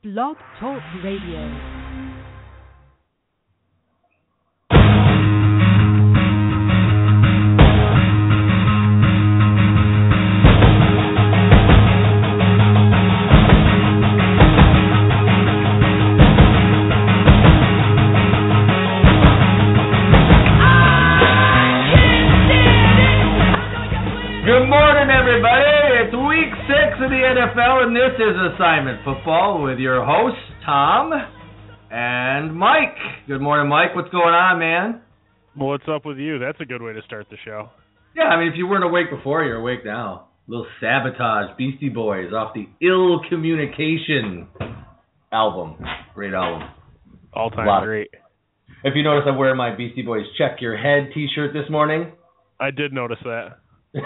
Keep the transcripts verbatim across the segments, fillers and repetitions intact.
Blog Talk Radio. Of the N F L, and this is Assignment Football with your hosts, Tom and Mike. Good morning, Mike. What's going on, man? Well, what's up with you? That's a good way to start the show. Yeah, I mean, if you weren't awake before, you're awake now. A little Sabotage, Beastie Boys, off the Ill Communication album. Great album. All-time great. If you notice, I'm wearing my Beastie Boys Check Your Head t-shirt this morning. I did notice that.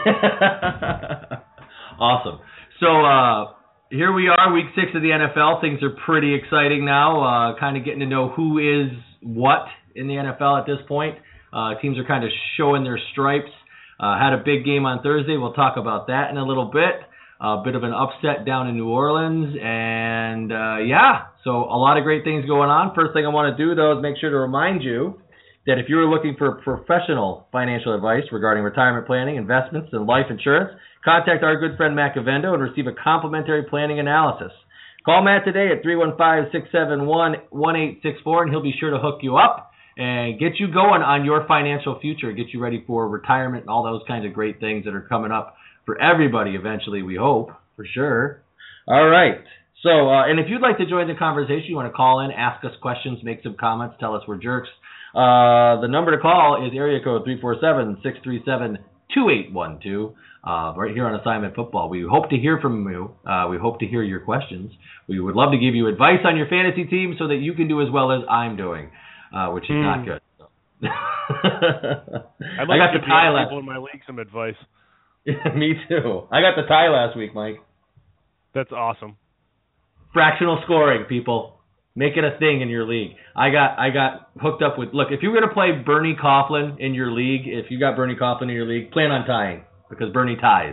Awesome. So uh, here we are, week six of the N F L. Things are pretty exciting now, uh, kind of getting to know who is what in the N F L at this point. Uh, teams are kind of showing their stripes. Uh, had a big game on Thursday. We'll talk about that in a little bit. A bit of an upset down in New Orleans. And, uh, yeah, so a lot of great things going on. First thing I want to do, though, is make sure to remind you that if you're looking for professional financial advice regarding retirement planning, investments, and life insurance, contact our good friend Matt Cavendo and receive a complimentary planning analysis. Call Matt today at three one five, six seven one, one eight six four, and he'll be sure to hook you up and get you going on your financial future, get you ready for retirement and all those kinds of great things that are coming up for everybody eventually, we hope, for sure. All right. So, uh, and if you'd like to join the conversation, you want to call in, ask us questions, make some comments, tell us we're jerks, uh, the number to call is area code three four seven, six three seven, two eight one two. Uh, right here on Assignment Football. We hope to hear from you. Uh, we hope to hear your questions. We would love to give you advice on your fantasy team so that you can do as well as I'm doing, uh, which is mm. not good. So. I'd like I got to the tie last people in my league some advice. Me too. I got the tie last week, Mike. That's awesome. Fractional scoring, people. Make it a thing in your league. I got I got hooked up with, look, if you're going to play Bernie Coughlin in your league, if you got Bernie Coughlin in your league, plan on tying. Because Bernie ties.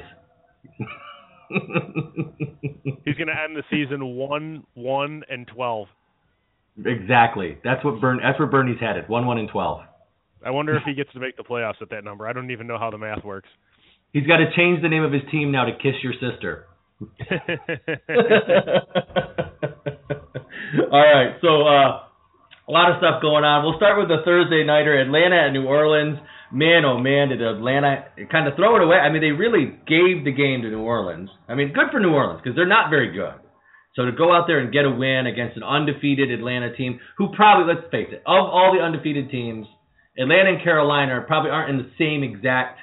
He's going to end the season one, one, and twelve. Exactly. That's what Bern. That's where Bernie's headed. One, one, and twelve. I wonder if he gets to make the playoffs at that number. I don't even know how the math works. He's got to change the name of his team now to Kiss Your Sister. All right. So uh, a lot of stuff going on. We'll start with the Thursday nighter, Atlanta at New Orleans. Man, oh man, did Atlanta kind of throw it away. I mean, they really gave the game to New Orleans. I mean, good for New Orleans because they're not very good. So to go out there and get a win against an undefeated Atlanta team who probably, let's face it, of all the undefeated teams, Atlanta and Carolina probably aren't in the same exact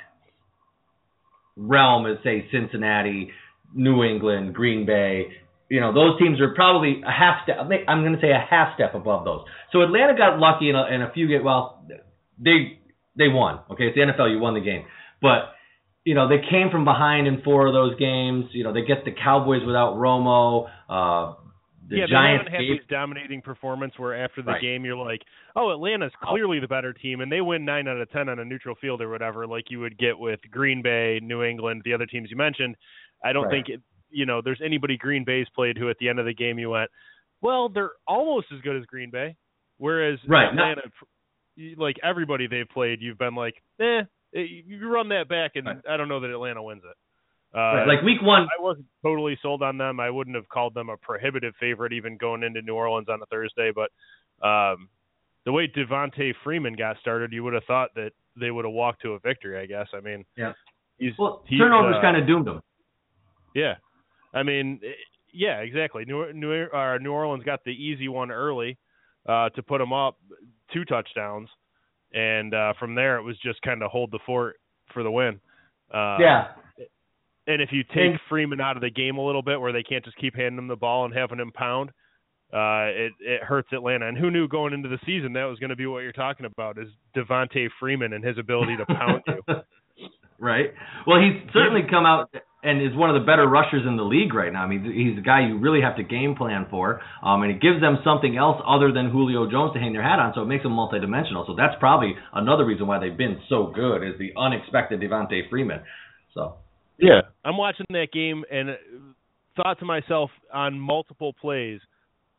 realm as, say, Cincinnati, New England, Green Bay. You know, those teams are probably a half step, I'm going to say a half step above those. So Atlanta got lucky in a, in a few games. Well, they... They won. Okay, it's the N F L. You won the game. But, you know, they came from behind in four of those games. You know, they get the Cowboys without Romo. Uh, the yeah, Giants they haven't had these dominating performance where after the right. game you're like, oh, Atlanta's clearly the better team, and they win nine out of ten on a neutral field or whatever, like you would get with Green Bay, New England, the other teams you mentioned. I don't right. think, it, you know, there's anybody Green Bay's played who at the end of the game you went, well, they're almost as good as Green Bay, whereas right. Atlanta Not- – like everybody they've played, you've been like, eh, you run that back, and right. I don't know that Atlanta wins it. Uh, right. Like week one, I wasn't totally sold on them. I wouldn't have called them a prohibitive favorite even going into New Orleans on a Thursday, but um, the way Devontae Freeman got started, you would have thought that they would have walked to a victory, I guess. I mean, yeah. he's, well, he's, turnovers uh, kind of doomed them. Yeah. I mean, yeah, exactly. New, New, uh, New Orleans got the easy one early uh, to put them up two touchdowns. And uh, from there, it was just kind of hold the fort for the win. Uh, yeah. And if you take and, Freeman out of the game a little bit where they can't just keep handing him the ball and having him pound, uh, it, it hurts Atlanta. And who knew going into the season that was going to be what you're talking about is Devontae Freeman and his ability to pound you. Right. Well, he's certainly come out and is one of the better rushers in the league right now. I mean, he's a guy you really have to game plan for, um, and it gives them something else other than Julio Jones to hang their hat on, so it makes them multidimensional. So that's probably another reason why they've been so good is the unexpected Devontae Freeman. So yeah, I'm watching that game and thought to myself on multiple plays,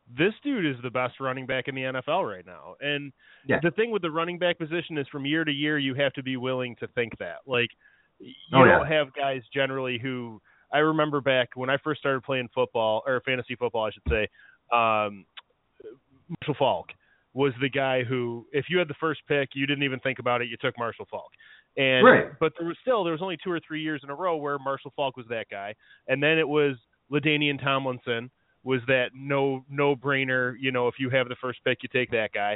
this dude is the best running back in the N F L right now. And yeah. the thing with the running back position is from year to year, you have to be willing to think that. Like, you oh, don't yeah. have guys generally who – I remember back when I first started playing football, or fantasy football, I should say, um, Marshall Faulk was the guy who, if you had the first pick, you didn't even think about it, you took Marshall Faulk. And right. But there was still – there was only two or three years in a row where Marshall Faulk was that guy. And then it was LaDainian Tomlinson was that no no brainer, you know, if you have the first pick, you take that guy.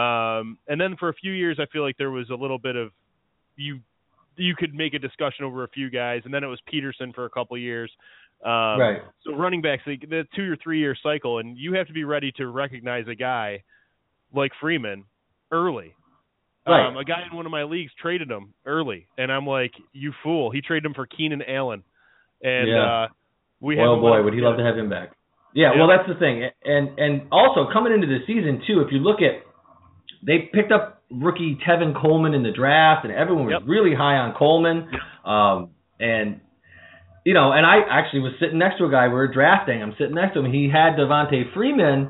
Um, and then for a few years, I feel like there was a little bit of you you could make a discussion over a few guys, and then it was Peterson for a couple of years. Um, right. So running backs, the, the two or three year cycle, and you have to be ready to recognize a guy like Freeman early. Right. Um, a guy in one of my leagues traded him early, and I'm like, you fool! He traded him for Keenan Allen, and yeah. uh, we oh have. boy, would he love to have him back? Yeah, yeah, well, that's the thing. And and also, coming into the season, too, if you look at – they picked up rookie Tevin Coleman in the draft, and everyone was yep. really high on Coleman. Yep. Um, and, you know, and I actually was sitting next to a guy. We were drafting. I'm sitting next to him. He had Devontae Freeman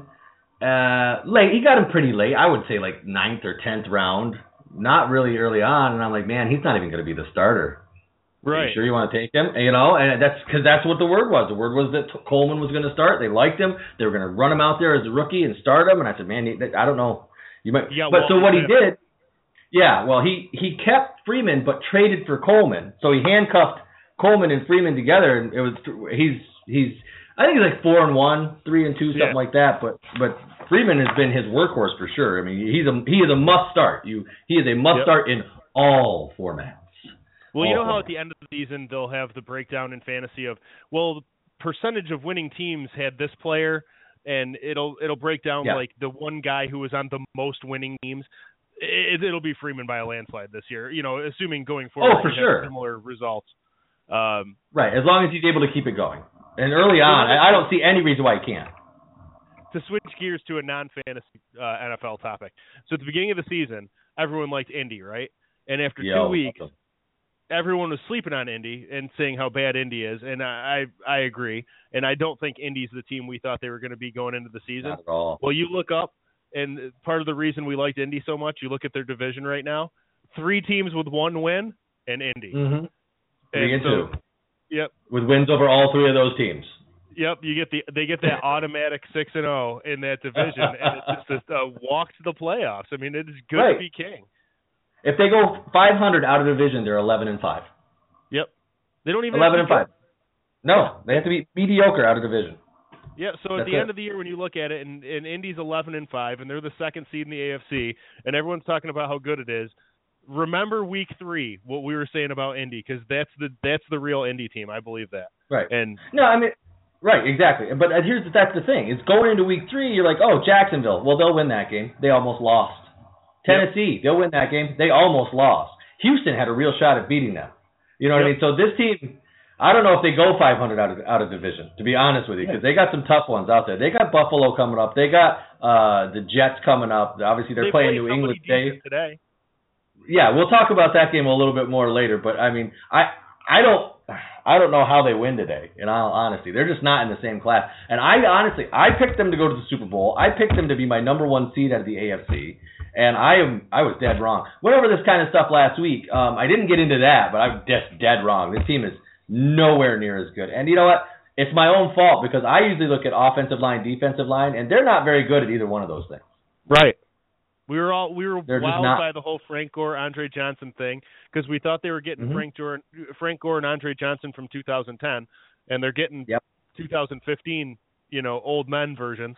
uh, late. He got him pretty late. I would say like ninth or tenth round, not really early on. And I'm like, man, he's not even going to be the starter. Right. Are you sure you want to take him? You know, and that's because that's what the word was. The word was that Coleman was going to start. They liked him. They were going to run him out there as a rookie and start him. And I said, man, he, I don't know. You might. Yeah, but well, so what yeah. he did, yeah, well, he, he kept Freeman but traded for Coleman. So he handcuffed Coleman and Freeman together, and it was he's he's I think he's like four and one, three and two, something yeah. like that. But but Freeman has been his workhorse for sure. I mean, he's a he is a must start. You he is a must yep. start in all formats. Well, you know how at the end of the season they'll have the breakdown in fantasy of, well, the percentage of winning teams had this player, and it'll it'll break down yeah. like the one guy who was on the most winning teams. It, it'll be Freeman by a landslide this year, you know, assuming going forward oh, for he sure. has similar results. Um, right, as long as he's able to keep it going. And early on, I, I don't see any reason why he can't. To switch gears to a non-fantasy uh, N F L topic. So at the beginning of the season, everyone liked Indy, right? And after Yo, two weeks, everyone was sleeping on Indy and saying how bad Indy is, and I I agree. And I don't think Indy's the team we thought they were going to be going into the season. Not at all. Well, you look up, and part of the reason we liked Indy so much, you look at their division right now, three teams with one win, and Indy. Mm-hmm. and Three and so, two. Yep. With wins over all three of those teams. Yep, you get the they get that automatic six and zero in that division, and it's just a, a walk to the playoffs. I mean, it is good right. to be king. If they go five hundred out of division, they're eleven and five. Yep, they don't even eleven and five. Good. No, yeah. they have to be mediocre out of division. Yeah, so at That's the it. end of the year, when you look at it, and, and Indy's eleven and five, and they're the second seed in the A F C, and everyone's talking about how good it is. Remember week three, what we were saying about Indy, because that's the that's the real Indy team. I believe that. Right. And no, I mean, right, exactly. But here's that's the thing: it's going into week three. You're like, oh, Jacksonville. Well, they'll win that game. They almost lost. Tennessee, yep. they'll win that game. They almost lost. Houston had a real shot at beating them. You know what yep. I mean? So this team, I don't know if they go five hundred out of out of division. To be honest with you, because they got some tough ones out there. They got Buffalo coming up. They got uh, the Jets coming up. Obviously, they're they playing play New England today. today. Yeah, we'll talk about that game a little bit more later. But I mean, I I don't I don't know how they win today. In all honesty, they're just not in the same class. And I honestly, I picked them to go to the Super Bowl. I picked them to be my number one seed out of the A F C. And I am I was dead wrong. Went over this kind of stuff last week. Um, I didn't get into that, but I'm just dead wrong. This team is nowhere near as good. And you know what? It's my own fault because I usually look at offensive line, defensive line, and they're not very good at either one of those things. Right. We were all we were They're wowed by the whole Frank Gore, Andre Johnson thing because we thought they were getting mm-hmm. Frank Gore, Frank Gore and Andre Johnson from two thousand ten, and they're getting yep. two thousand fifteen, you know, old men versions.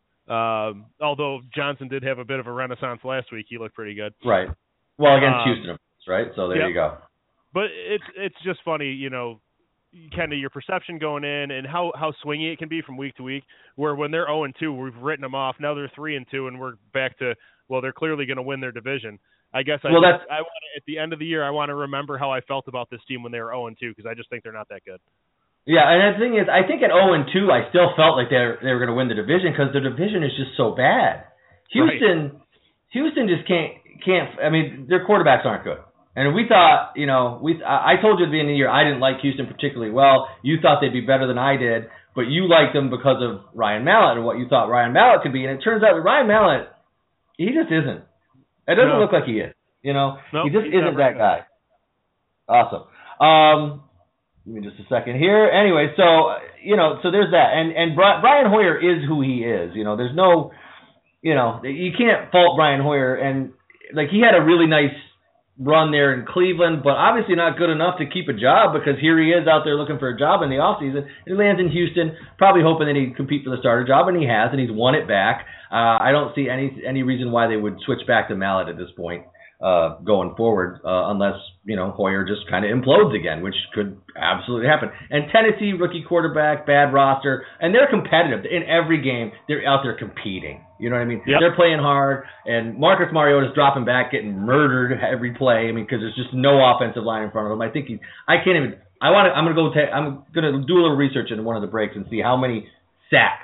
Um, although Johnson did have a bit of a renaissance last week, he looked pretty good. Right. Well, against um, Houston, right? So there yep. you go. But it's it's just funny, you know, kind of your perception going in and how, how swingy it can be from week to week. Where when they're zero and two, we've written them off. Now they're three and two, and we're back to well, they're clearly going to win their division. I guess I well, just, that's, I want at the end of the year I want to remember how I felt about this team when they were zero and two because I just think they're not that good. Yeah, and the thing is, I think at zero and two, I still felt like they were, they were going to win the division because their division is just so bad. Houston, right. Houston just can't can't. I mean, their quarterbacks aren't good. And we thought, you know, we I told you at the beginning of the year I didn't like Houston particularly well. You thought they'd be better than I did. but you liked him because of Ryan Mallett and what you thought Ryan Mallett could be. And it turns out that Ryan Mallett, he just isn't. It doesn't no. look like he is. You know, nope, he just isn't that been. guy. Awesome. Um, give me just a second here. Anyway, so you know, so there's that, and and Brian Hoyer is who he is. You know, there's no, you know, you can't fault Brian Hoyer, and like he had a really nice run there in Cleveland, but obviously not good enough to keep a job because here he is out there looking for a job in the offseason. He lands in Houston, probably hoping that he'd compete for the starter job, and he has, and he's won it back. Uh, I don't see any any reason why they would switch back to Mallett at this point uh, going forward, uh, unless, you know, Hoyer just kind of implodes again, which could absolutely happen. And Tennessee, rookie quarterback, bad roster, and they're competitive. In every game, they're out there competing. You know what I mean? Yep. They're playing hard, and Marcus Mariota's dropping back, getting murdered every play. I mean, because there's just no offensive line in front of him. I think he, I can't even. I want to. I'm gonna go. Ta- I'm gonna do a little research in one of the breaks and see how many sacks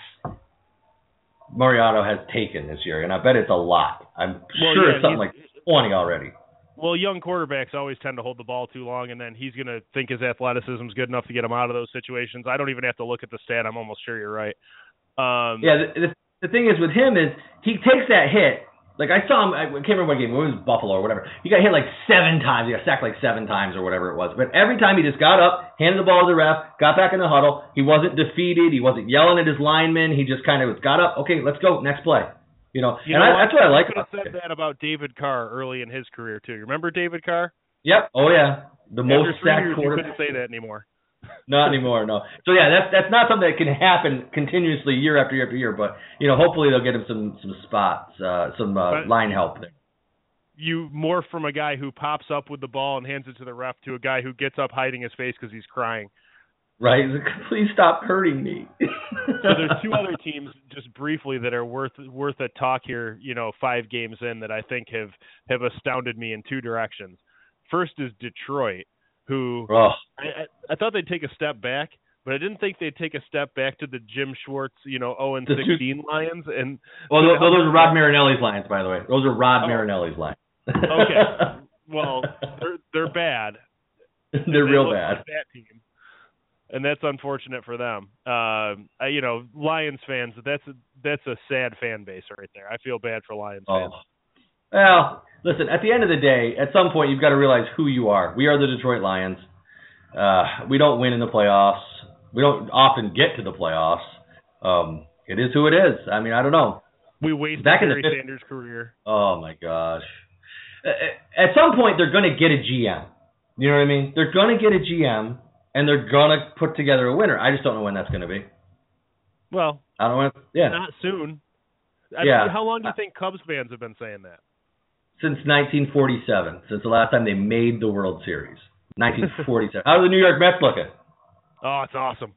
Mariota has taken this year, and I bet it's a lot. I'm well, sure yeah, it's something like twenty already. Well, young quarterbacks always tend to hold the ball too long, and then he's going to think his athleticism is good enough to get him out of those situations. I don't even have to look at the stat. I'm almost sure you're right. Um, yeah, the, the, the thing is with him is he takes that hit. Like I saw him, I can't remember what game, it was Buffalo or whatever. He got hit like seven times. He got sacked like seven times or whatever it was. But every time he just got up, handed the ball to the ref, got back in the huddle. He wasn't defeated. He wasn't yelling at his linemen. He just kind of got up. Okay, let's go. Next play. You know, you and know I, that's what I like about about said that about David Carr early in his career, too. You remember David Carr? Yep. Oh, yeah. The After most three sacked years, quarterback. You couldn't say that anymore. Not anymore, no. So, yeah, that's that's not something that can happen continuously year after year after year. But, you know, hopefully they'll get him some, some spots, uh, some uh, line help there. You morph from a guy who pops up with the ball and hands it to the ref to a guy who gets up hiding his face because he's crying. Right. Please stop hurting me. So there's two other teams, just briefly, that are worth worth a talk here. You know, five games in that I think have have astounded me in two directions. First is Detroit, who oh. I, I, I thought they'd take a step back, but I didn't think they'd take a step back to the Jim Schwartz, you know, oh and sixteen Lions. And well, those, those are Rod Marinelli's Lions, by the way. Those are Rod oh. Marinelli's Lions. Okay. Well, they're they're bad. They're they real bad. Like that team. And that's unfortunate for them. Uh, I, you know, Lions fans, that's a, that's a sad fan base right there. I feel bad for Lions fans. Oh. Well, listen, at the end of the day, at some point you've got to realize who you are. We are the Detroit Lions. Uh, we don't win in the playoffs. We don't often get to the playoffs. Um, it is who it is. I mean, I don't know. We wasted Back Barry in the Sanders' career. Oh, my gosh. At some point, they're going to get a G M. You know what I mean? They're going to get a G M. And they're going to put together a winner. I just don't know when that's going to be. Well, I don't know. Yeah. Not soon. I yeah. mean, how long do you think Cubs fans have been saying that? Since nineteen forty-seven. Since the last time they made the World Series. nineteen forty-seven. How are the New York Mets looking? Oh, it's awesome.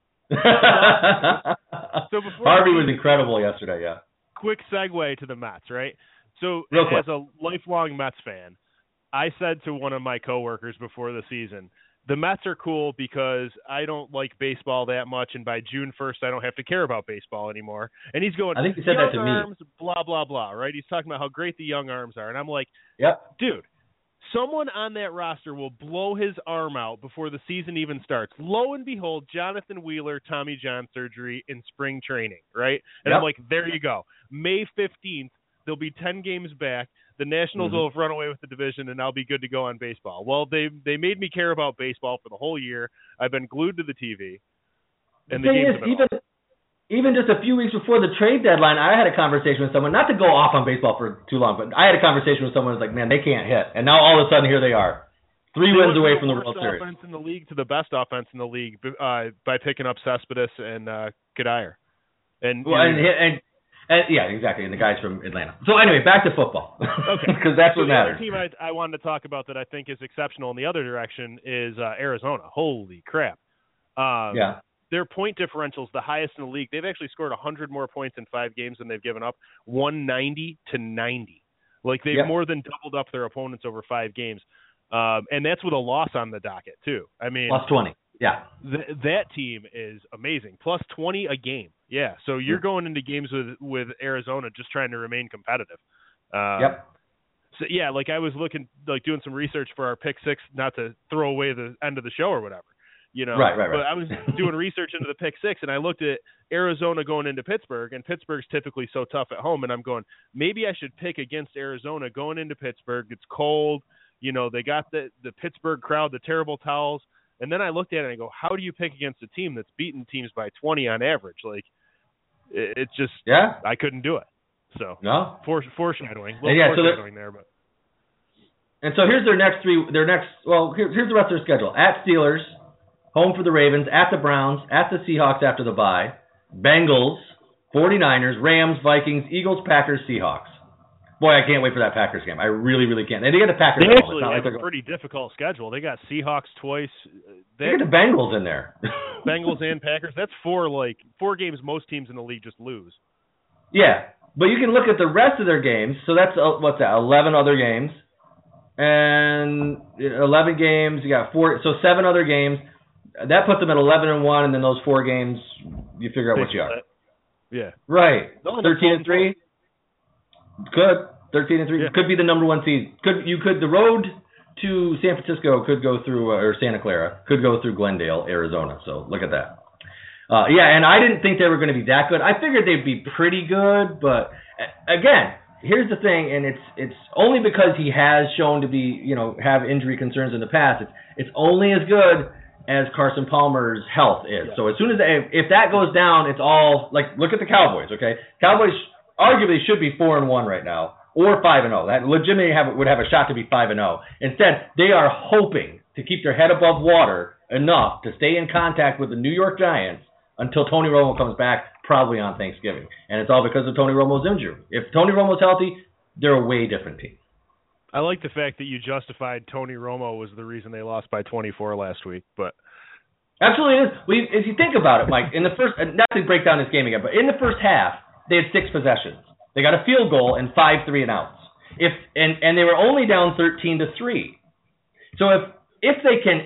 So before Harvey was incredible yesterday, yeah. Quick segue to the Mets, right? So Real as quick. a lifelong Mets fan, I said to one of my coworkers before the season, the Mets are cool because I don't like baseball that much, and by June first, I don't have to care about baseball anymore. And he's going, I think he said young that to me. arms, blah, blah, blah, right? He's talking about how great the young arms are. And I'm like, yep. dude, someone on that roster will blow his arm out before the season even starts. Lo and behold, Jonathan Wheeler, Tommy John surgery in spring training, right? And yep. I'm like, there you go. May fifteenth, there'll be ten games back. The Nationals mm-hmm. will have run away with the division, and I'll be good to go on baseball. Well, they they made me care about baseball for the whole year. I've been glued to the T V. And the, the thing games is, even even just a few weeks before the trade deadline, I had a conversation with someone, not to go off on baseball for too long, but I had a conversation with someone who was like, man, they can't hit. And now all of a sudden, here they are. Three they wins away went from the worst World Series. offense in the league to the best offense in the league uh, by picking up Cespedes and uh, Kadire. And, well, and, and And, yeah, exactly, and the guys from Atlanta. So anyway, back to football. Okay. Because that's so what the matters. other team I, I wanted to talk about that I think is exceptional in the other direction is uh, Arizona. Holy crap. Um, yeah. Their point differential is the highest in the league. They've actually scored one hundred more points in five games than they've given up, one ninety to ninety. Like, they've yep. more than doubled up their opponents over five games. Um, and that's with a loss on the docket, too. I mean, plus twenty. Yeah. Th- that team is amazing. Plus twenty a game. Yeah. So you're mm-hmm. going into games with with Arizona just trying to remain competitive. Um, yep. So yeah, like I was looking, like doing some research for our pick six, not to throw away the end of the show or whatever. You know, right, right, right. But I was doing research into the pick six, and I looked at Arizona going into Pittsburgh, and Pittsburgh's typically so tough at home, and I'm going, maybe I should pick against Arizona going into Pittsburgh. It's cold. You know, they got the, the Pittsburgh crowd, the terrible towels. And then I looked at it and I go, how do you pick against a team that's beaten teams by twenty on average? Like, it, it's just, yeah, I couldn't do it. So, no. For, foreshadowing. And yeah, foreshadowing so there, but. And so here's their next three, their next, well, here, here's the rest of their schedule. At Steelers, home for the Ravens, at the Browns, at the Seahawks after the bye, Bengals, forty-niners, Rams, Vikings, Eagles, Packers, Seahawks. Boy, I can't wait for that Packers game. I really, really can't. And they get the Packers. They actually have like a pretty difficult schedule. They got Seahawks twice. They, they get the Bengals in there. Bengals and Packers. That's four like four games most teams in the league just lose. Yeah, but you can look at the rest of their games. So that's uh, what's that? Eleven other games, and eleven games. You got four. So seven other games. That puts them at eleven and one, and then those four games, you figure out what you are. Yeah. Right. No, Thirteen and three. Could thirteen and three yeah. could be the number one seed. Could you could the road to San Francisco could go through uh, or Santa Clara could go through Glendale, Arizona. So look at that. Uh, yeah, and I didn't think they were going to be that good. I figured they'd be pretty good, but again, here's the thing, and it's it's only because he has shown to be you know have injury concerns in the past. It's it's only as good as Carson Palmer's health is. Yeah. So as soon as they, if that goes down, it's all like look at the Cowboys. Okay, Cowboys arguably should be four and one right now, or five and zero. That legitimately have, would have a shot to be five and zero. Instead, they are hoping to keep their head above water enough to stay in contact with the New York Giants until Tony Romo comes back, probably on Thanksgiving. And it's all because of Tony Romo's injury. If Tony Romo's healthy, they're a way different team. I like the fact that you justified Tony Romo was the reason they lost by twenty-four last week, but. Absolutely is. We, if you think about it, Mike, in the first, not to break down this game again, but in the first half, they had six possessions. They got a field goal and five three and outs. If and, and they were only down thirteen to three. So if if they can,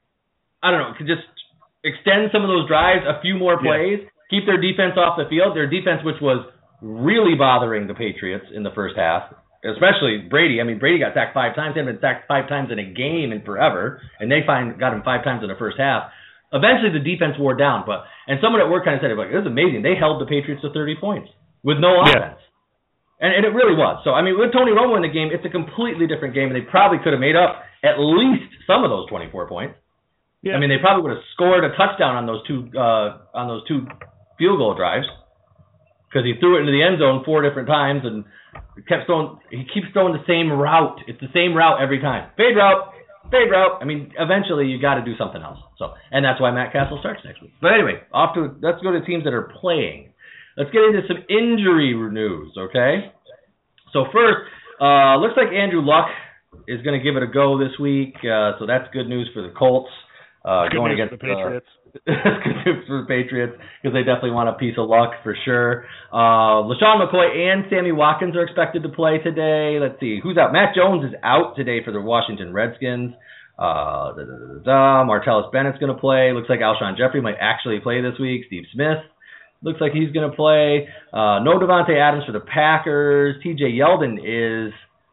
I don't know, could just extend some of those drives, a few more plays, yeah. keep their defense off the field. Their defense, which was really bothering the Patriots in the first half, especially Brady. I mean, Brady got sacked five times. They haven't been sacked five times in a game in forever, and they find got him five times in the first half. Eventually, the defense wore down, but and someone at work kind of said, "Like, this is amazing. They held the Patriots to thirty points with no offense." Yeah. And, and it really was. So, I mean, with Tony Romo in the game, it's a completely different game, and they probably could have made up at least some of those twenty-four points. Yeah. I mean, they probably would have scored a touchdown on those two uh, on those two field goal drives because he threw it into the end zone four different times and kept throwing. He keeps throwing the same route. It's the same route every time. Fade route, fade route. I mean, eventually you got to do something else. So, and that's why Matt Castle starts next week. But anyway, off to let's go to teams that are playing. Let's get into some injury news, okay? So first, uh, looks like Andrew Luck is going to give it a go this week, uh, so that's good news for the Colts. Uh, good going news against for the Patriots. Uh, good news for the Patriots because they definitely want a piece of luck for sure. Uh, LaShawn McCoy and Sammy Watkins are expected to play today. Let's see who's out. Matt Jones is out today for the Washington Redskins. Uh, da, da, da, da. Martellus Bennett's going to play. Looks like Alshon Jeffrey might actually play this week. Steve Smith looks like he's going to play. Uh, no Devontae Adams for the Packers. T J Yeldon is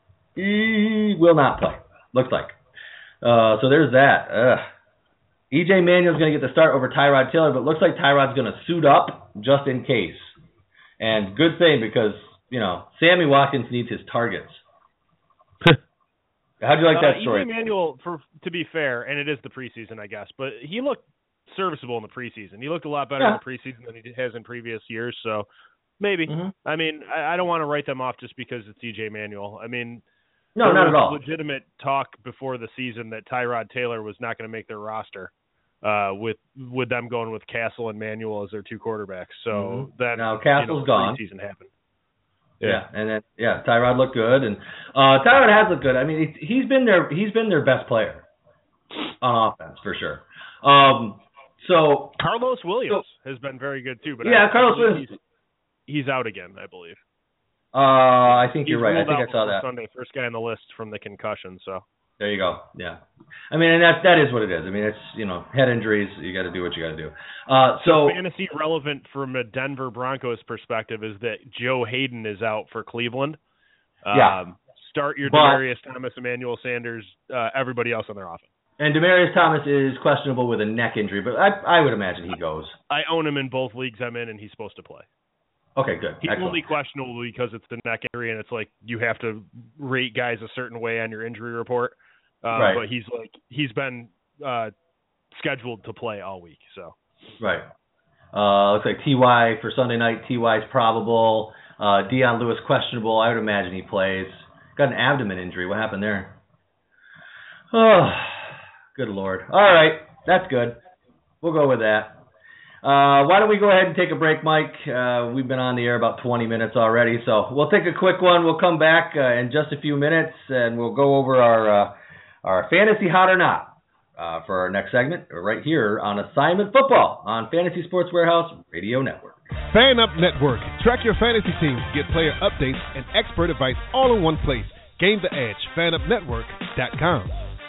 he will not play. Looks like. Uh, so there's that. Ugh. E J Manuel's going to get the start over Tyrod Taylor, but looks like Tyrod's going to suit up just in case. And good thing because, you know, Sammy Watkins needs his targets. How'd you like that uh, story? E J Manuel, for, to be fair, and it is the preseason, I guess, but he looked serviceable in the preseason. He looked a lot better yeah. in the preseason than he has in previous years, so maybe. Mm-hmm. I mean, I, I don't want to write them off just because it's E J Manuel. I mean, no, not at all. Legitimate talk before the season that Tyrod Taylor was not going to make their roster uh, with with them going with Castle and Manuel as their two quarterbacks. So mm-hmm. that now Castle's you know, gone. Season happened. Yeah. yeah, and then yeah, Tyrod looked good, and uh, Tyrod has looked good. I mean, he's been their he's been their best player on offense for sure. Um, So Carlos Williams so, has been very good too, but yeah, I, Carlos Williams he's, he's out again, I believe. Uh, I think he's you're right. I think I saw that Sunday, first guy on the list from the concussion. So there you go. Yeah, I mean, and that that is what it is. I mean, it's you know head injuries. You got to do what you got to do. Uh, so fantasy relevant from a Denver Broncos perspective is that Joe Hayden is out for Cleveland. Um, yeah. Start your but, Demaryius Thomas, Emmanuel Sanders, uh, everybody else on their offense. And Demaryius Thomas is questionable with a neck injury, but I, I would imagine he goes. I own him in both leagues I'm in, and he's supposed to play. Okay, good. He's Excellent. only questionable because it's the neck injury, and it's like you have to rate guys a certain way on your injury report. Uh, right. But he's like he's been uh, scheduled to play all week. So. Right. Uh, looks like T Y for Sunday night. T Y is probable. Uh, Dion Lewis questionable. I would imagine he plays. Got an abdomen injury. What happened there? Oh, good Lord. All right, that's good. We'll go with that. Uh, why don't we go ahead and take a break, Mike? Uh, we've been on the air about twenty minutes already, so we'll take a quick one. We'll come back uh, in just a few minutes, and we'll go over our uh, our fantasy hot or not uh, for our next segment right here on Assignment Football on Fantasy Sports Warehouse Radio Network. Fan Up Network. Track your fantasy teams, get player updates, and expert advice all in one place. Gain the edge. fan up network dot com.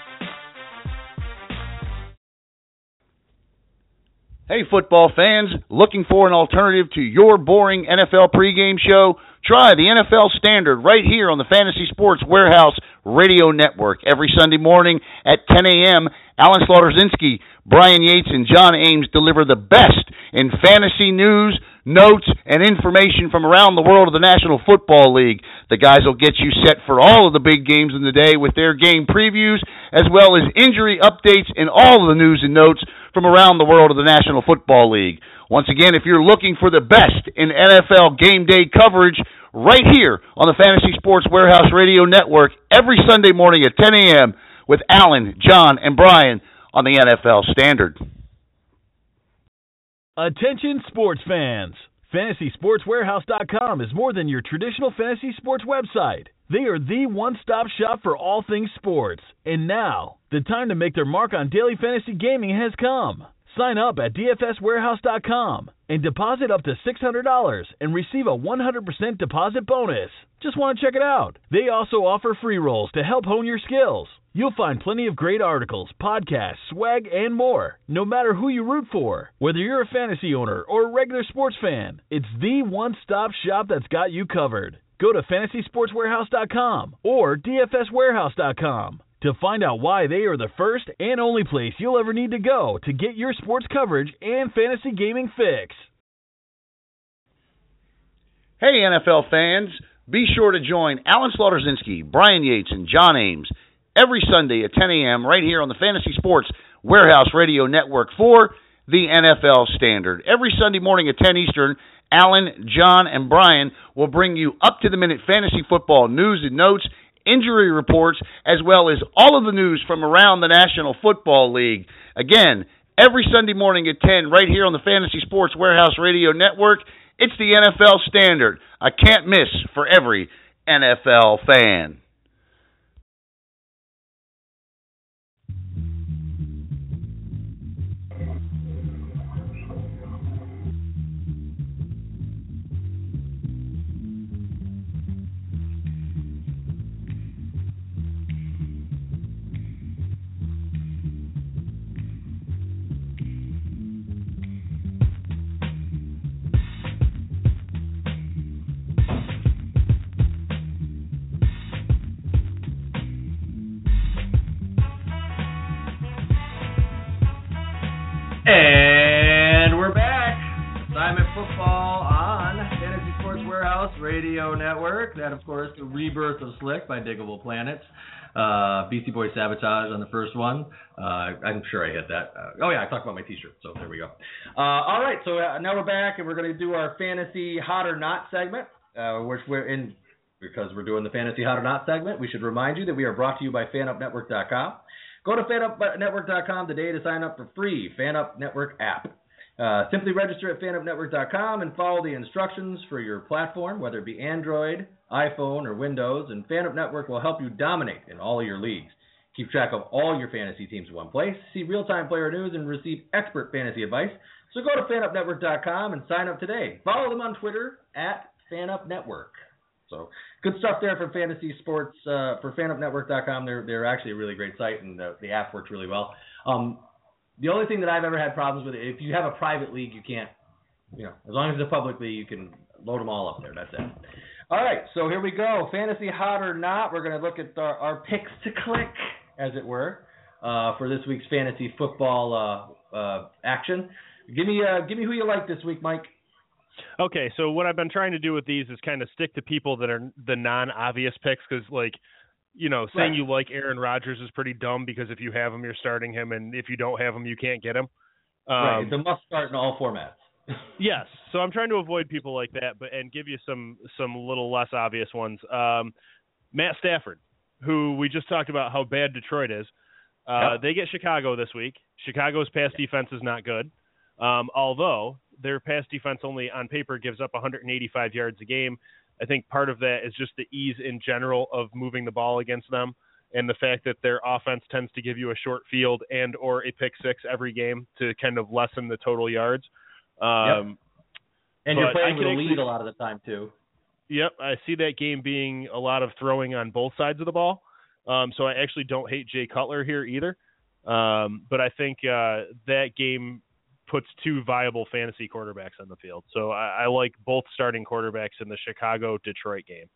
Hey, football fans, looking for an alternative to your boring N F L pregame show? Try the N F L Standard right here on the Fantasy Sports Warehouse Radio Network. Every Sunday morning at ten a.m., Alan Slaughterzinski, Brian Yates, and John Ames deliver the best in fantasy news, notes, and information from around the world of the National Football League. The guys will get you set for all of the big games in the day with their game previews, as well as injury updates and all of the news and notes from around the world of the National Football League. Once again, if you're looking for the best in N F L game day coverage, right here on the Fantasy Sports Warehouse Radio Network, every Sunday morning at ten a.m. with Alan, John, and Brian on the N F L Standard. Attention sports fans! Fantasy Sports Warehouse dot com is more than your traditional fantasy sports website. They are the one-stop shop for all things sports. And now, the time to make their mark on daily fantasy gaming has come. Sign up at D F S Warehouse dot com and deposit up to six hundred dollars and receive a one hundred percent deposit bonus. Just want to check it out. They also offer free rolls to help hone your skills. You'll find plenty of great articles, podcasts, swag, and more, no matter who you root for. Whether you're a fantasy owner or a regular sports fan, it's the one-stop shop that's got you covered. Go to Fantasy Sports Warehouse dot com or D F S Warehouse dot com to find out why they are the first and only place you'll ever need to go to get your sports coverage and fantasy gaming fix. Hey, N F L fans, be sure to join Alan Slaughterzinski, Brian Yates, and John Ames every Sunday at ten a.m. right here on the Fantasy Sports Warehouse Radio Network for the N F L Standard. Every Sunday morning at ten Eastern, Alan, John, and Brian will bring you up-to-the-minute fantasy football news and notes, injury reports, as well as all of the news from around the National Football League. Again, every Sunday morning at ten right here on the Fantasy Sports Warehouse Radio Network. It's the N F L Standard. I can't miss for every N F L fan. And we're back. Assignment Football on Fantasy Sports Warehouse Radio Network. That, of course, the rebirth of Slick by Diggable Planets. Uh, Beastie Boy Sabotage on the first one. Uh, I'm sure I hit that. Uh, oh, yeah, I talked about my T-shirt, so there we go. Uh, all right, so uh, now we're back, and we're going to do our Fantasy Hot or Not segment, uh, which we're in, because we're doing the Fantasy Hot or Not segment, we should remind you that we are brought to you by fan up network dot com. Go to fan up network dot com today to sign up for free FanUp Network app. Uh, simply register at fan up network dot com and follow the instructions for your platform, whether it be Android, iPhone, or Windows, and FanUp Network will help you dominate in all of your leagues. Keep track of all your fantasy teams in one place, see real-time player news, and receive expert fantasy advice. So go to fan up network dot com and sign up today. Follow them on Twitter at FanUpNetwork. So good stuff there for fantasy sports, uh, for fan up network dot com. They're, they're actually a really great site, and the, the app works really well. Um, the only thing that I've ever had problems with, if you have a private league, you can't, you know, as long as it's a public league, you can load them all up there. That's it. All right, so here we go. Fantasy hot or not, we're going to look at our, our picks to click, as it were. uh, for this week's fantasy football uh, uh, action. Give me uh, give me who you like this week, Mike. Okay, so what I've been trying to do with these is kind of stick to people that are the non-obvious picks, because, like, you know, saying right. you like Aaron Rodgers is pretty dumb, because if you have him, you're starting him, and if you don't have him, you can't get him. Um, right, it's a must start in all formats. Yes, so I'm trying to avoid people like that, but and give you some some little less obvious ones. Um, Matt Stafford, who we just talked about how bad Detroit is. Uh, yep. They get Chicago this week. Chicago's pass defense is not good, um, although their pass defense only on paper gives up one hundred eighty-five yards a game. I think part of that is just the ease in general of moving the ball against them, and the fact that their offense tends to give you a short field and or a pick six every game to kind of lessen the total yards. Um, yep. And you're playing with a lead a lot of the time, too. Yep, I see that game being a lot of throwing on both sides of the ball. Um, so I actually don't hate Jay Cutler here either. Um, but I think uh, that game puts two viable fantasy quarterbacks on the field. So I, I like both starting quarterbacks in the Chicago-Detroit game.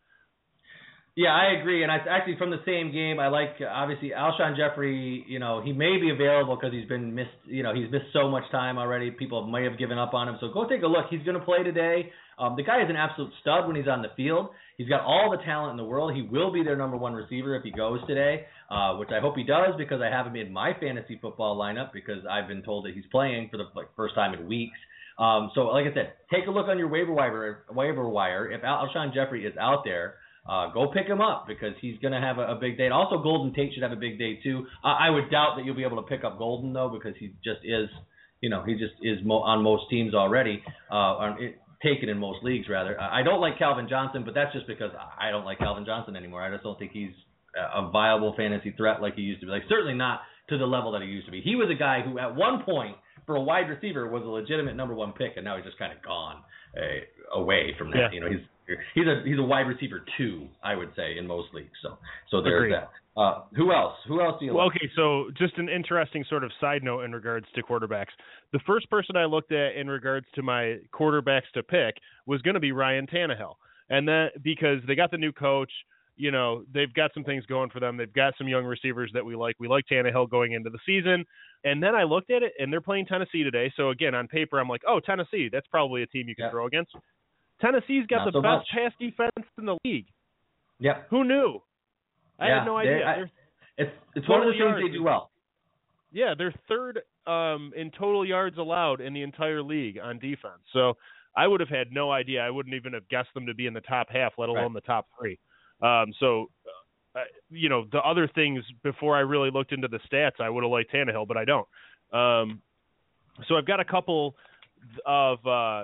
Yeah, I agree, and I actually from the same game, I like uh, obviously Alshon Jeffrey. You know, he may be available because he's been missed. You know, he's missed so much time already. People may have given up on him. So go take a look. He's going to play today. Um, the guy is an absolute stud when he's on the field. He's got all the talent in the world. He will be their number one receiver if he goes today, uh, which I hope he does, because I have him in my fantasy football lineup because I've been told that he's playing for the like, first time in weeks. Um, so like I said, take a look on your waiver wire. Waiver wire. If Alshon Jeffrey is out there, Uh, go pick him up because he's going to have a, a big day. And also, Golden Tate should have a big day too. Uh, I would doubt that you'll be able to pick up Golden though, because he just is, you know, he just is mo- on most teams already, uh, on it, taken in most leagues rather. I don't like Calvin Johnson, but that's just because I don't like Calvin Johnson anymore. I just don't think he's a viable fantasy threat like he used to be. Like certainly not to the level that he used to be. He was a guy who at one point for a wide receiver was a legitimate number one pick, and now he's just kind of gone uh, away from that. Yeah. You know, he's he's a he's a wide receiver two, I would say, in most leagues. So so there's Agreed. that. Uh, who else? Who else do you well, like? Okay, so just an interesting sort of side note in regards to quarterbacks. The first person I looked at in regards to my quarterbacks to pick was going to be Ryan Tannehill, and that because they got the new coach. You know, they've got some things going for them. They've got some young receivers that we like. We like Tannehill going into the season. And then I looked at it, and they're playing Tennessee today. So, again, on paper, I'm like, oh, Tennessee, that's probably a team you can yeah. throw against. Tennessee's got Not the so best much. pass defense in the league. Yeah. Who knew? I yeah, had no idea. I, They're it's it's one of the total things yards. they do well. Yeah, they're third um, in total yards allowed in the entire league on defense. So I would have had no idea. I wouldn't even have guessed them to be in the top half, let alone Right. the top three. Um, so, uh, you know, the other things before I really looked into the stats, I would have liked Tannehill, but I don't. Um, so I've got a couple of, uh,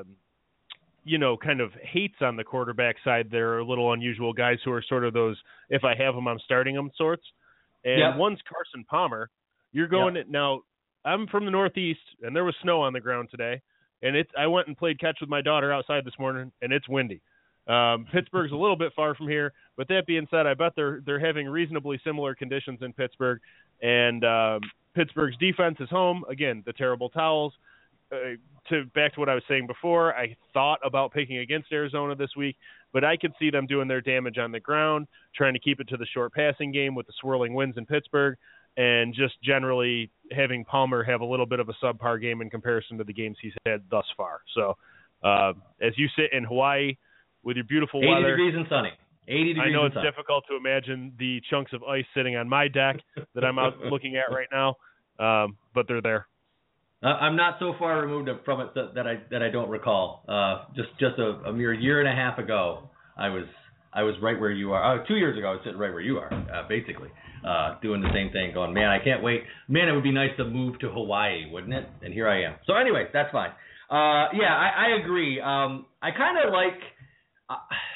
you know, kind of hates on the quarterback side. They're a little unusual guys who are sort of those, if I have them, I'm starting them sorts. And Yep. one's Carson Palmer. You're going Yep. – now, I'm from the Northeast, and there was snow on the ground today. And it's, I went and played catch with my daughter outside this morning, and it's windy. Um, Pittsburgh's a little bit far from here, but that being said, I bet they're they're having reasonably similar conditions in Pittsburgh. And um, Pittsburgh's defense is home. Again, the terrible towels. Uh, to back to what I was saying before, I thought about picking against Arizona this week, but I could see them doing their damage on the ground, trying to keep it to the short passing game with the swirling winds in Pittsburgh, and just generally having Palmer have a little bit of a subpar game in comparison to the games he's had thus far. So uh, as you sit in Hawaii with your beautiful eighty weather, degrees and sunny. eighty degrees I know and it's sunny. difficult to imagine the chunks of ice sitting on my deck that I'm out looking at right now, um, but they're there. Uh, I'm not so far removed from it that, that I that I don't recall. Uh, just just a, a mere year and a half ago, I was I was right where you are. Uh, two years ago, I was sitting right where you are, uh, basically, uh, doing the same thing. Going, man, I can't wait. Man, it would be nice to move to Hawaii, wouldn't it? And here I am. So anyway, that's fine. Uh, yeah, I, I agree. Um, I kind of like. Uh,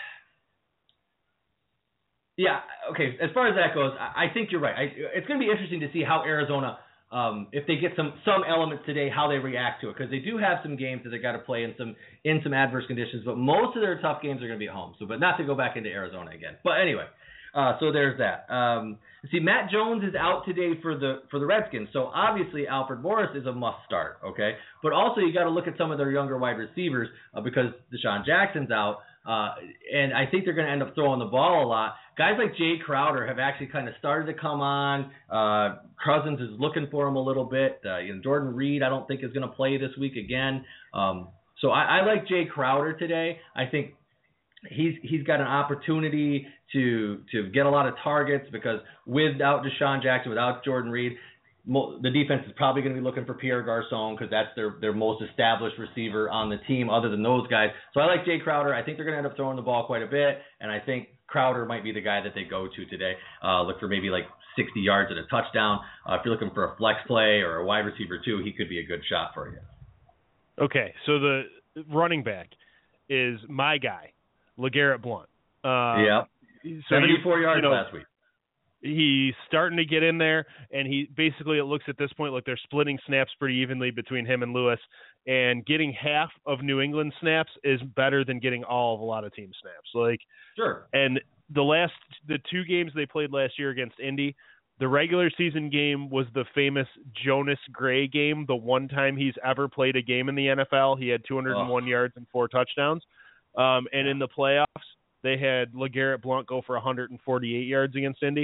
yeah. Okay. As far as that goes, I, I think you're right. I, it's going to be interesting to see how Arizona. Um, if they get some some elements today, how they react to it, because they do have some games that they got to play in some in some adverse conditions, but most of their tough games are going to be at home. So, but not to go back into Arizona again. But anyway, uh, so there's that. Um, see, Matt Jones is out today for the for the Redskins, so obviously Alfred Morris is a must start. Okay, but also you got to look at some of their younger wide receivers uh, because Deshaun Jackson's out. Uh, and I think they're going to end up throwing the ball a lot. Guys like Jay Crowder have actually kind of started to come on. Uh, Cousins is looking for him a little bit. Uh, you know, Jordan Reed, I don't think is going to play this week again. Um, so I, I like Jay Crowder today. I think he's he's got an opportunity to to get a lot of targets because without Deshaun Jackson, without Jordan Reed, the defense is probably going to be looking for Pierre Garçon because that's their, their most established receiver on the team other than those guys. So I like Jay Crowder. I think they're going to end up throwing the ball quite a bit, and I think Crowder might be the guy that they go to today. Uh, look for maybe like sixty yards and a touchdown. Uh, if you're looking for a flex play or a wide receiver too, he could be a good shot for you. Okay, so the running back is my guy, LeGarrette Blount. Uh, yeah, so seventy-four you, yards you know, last week. He's starting to get in there, and he basically it looks at this point like they're splitting snaps pretty evenly between him and Lewis, and getting half of New England snaps is better than getting all of a lot of team snaps. Like, sure. And the last the two games they played last year against Indy, the regular season game was the famous Jonas Gray game, the one time he's ever played a game in the N F L. He had two hundred one oh. yards and four touchdowns. Um, and in the playoffs, they had LeGarrette Blount go for one hundred forty-eight yards against Indy.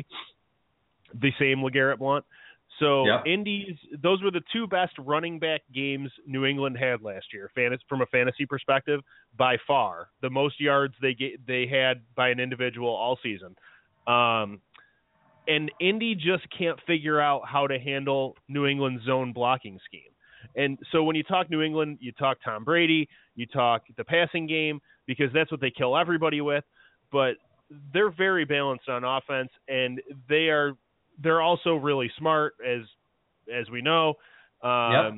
The same LeGarrette Blount. So yep. Indy's, those were the two best running back games New England had last year, from a fantasy perspective, by far. The most yards they get, they had by an individual all season. Um, and Indy just can't figure out how to handle New England's zone blocking scheme. And so when you talk New England, you talk Tom Brady, you talk the passing game, because that's what they kill everybody with. But they're very balanced on offense, and they are they're also really smart, as as we know. Um, yep.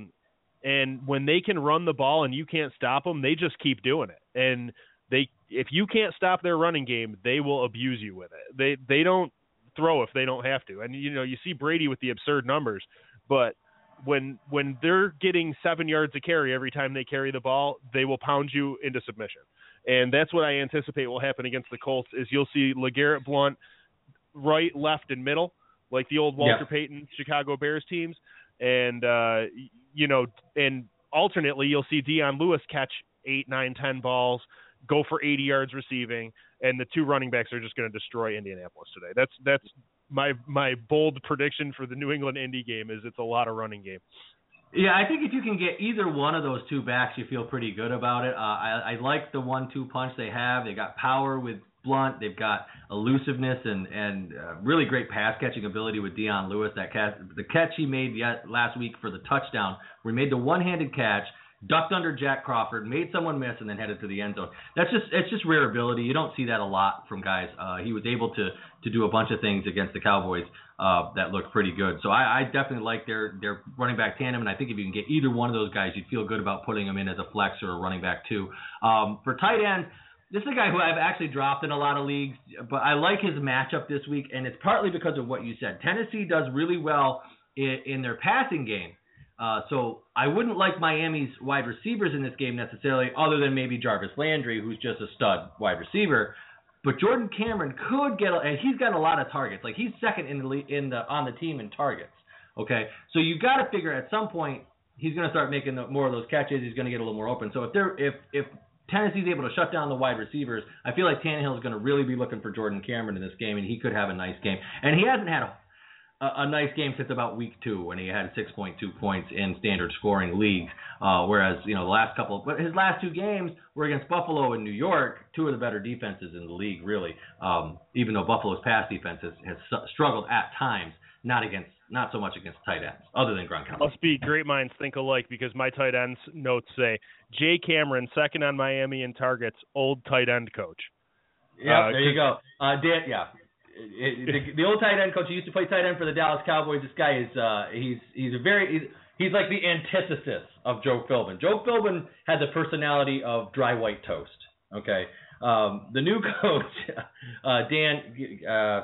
And when they can run the ball and you can't stop them, they just keep doing it. And they if you can't stop their running game, they will abuse you with it. They they don't throw if they don't have to. And you know you see Brady with the absurd numbers, but when when they're getting seven yards a carry every time they carry the ball, they will pound you into submission. And that's what I anticipate will happen against the Colts is you'll see LeGarrette Blount right, left, and middle, like the old Walter yeah. Payton Chicago Bears teams. And, uh, you know, and alternately you'll see Dion Lewis catch eight, nine, ten balls, go for eighty yards receiving, and the two running backs are just going to destroy Indianapolis today. That's that's my my bold prediction for the New England-Indy game is it's a lot of running game. Yeah, I think if you can get either one of those two backs, you feel pretty good about it. Uh, I, I like the one two punch they have. They got power with Blount. They've got elusiveness and, and uh, really great pass-catching ability with Dion Lewis. That catch, the catch he made yet, last week for the touchdown, where he made the one-handed catch, ducked under Jack Crawford, made someone miss, and then headed to the end zone. That's just it's just rare ability. You don't see that a lot from guys. Uh, he was able to to do a bunch of things against the Cowboys uh, that looked pretty good. So I, I definitely like their their running back tandem, and I think if you can get either one of those guys, you'd feel good about putting them in as a flex or a running back too. Um, for tight end, this is a guy who I've actually dropped in a lot of leagues, but I like his matchup this week, and it's partly because of what you said. Tennessee does really well in, in their passing game. Uh, so I wouldn't like Miami's wide receivers in this game necessarily, other than maybe Jarvis Landry, who's just a stud wide receiver. But Jordan Cameron could get, and he's got a lot of targets. Like he's second in the in the on the team in targets. Okay, so you got to figure at some point he's going to start making the, more of those catches. He's going to get a little more open. So if they're if if Tennessee's able to shut down the wide receivers, I feel like Tannehill is going to really be looking for Jordan Cameron in this game, and he could have a nice game. And he hasn't had a A, a nice game since about week two when he had six point two points in standard scoring leagues, uh, whereas, you know, the last couple, but his last two games were against Buffalo and New York, two of the better defenses in the league, really, um, even though Buffalo's pass defense has, has struggled at times, not against, not so much against tight ends, other than Gronkowski. Must be great minds think alike because my tight ends notes say, Jay Cameron, second on Miami in targets, old tight end coach. Yeah, uh, there you go. Uh, Dan, yeah. It, the, the old tight end coach, he used to play tight end for the Dallas Cowboys. This guy is uh, he's he's a very he's, he's like the antithesis of Joe Philbin. Joe Philbin had the personality of dry white toast. Okay, um, the new coach, uh, Dan. Uh,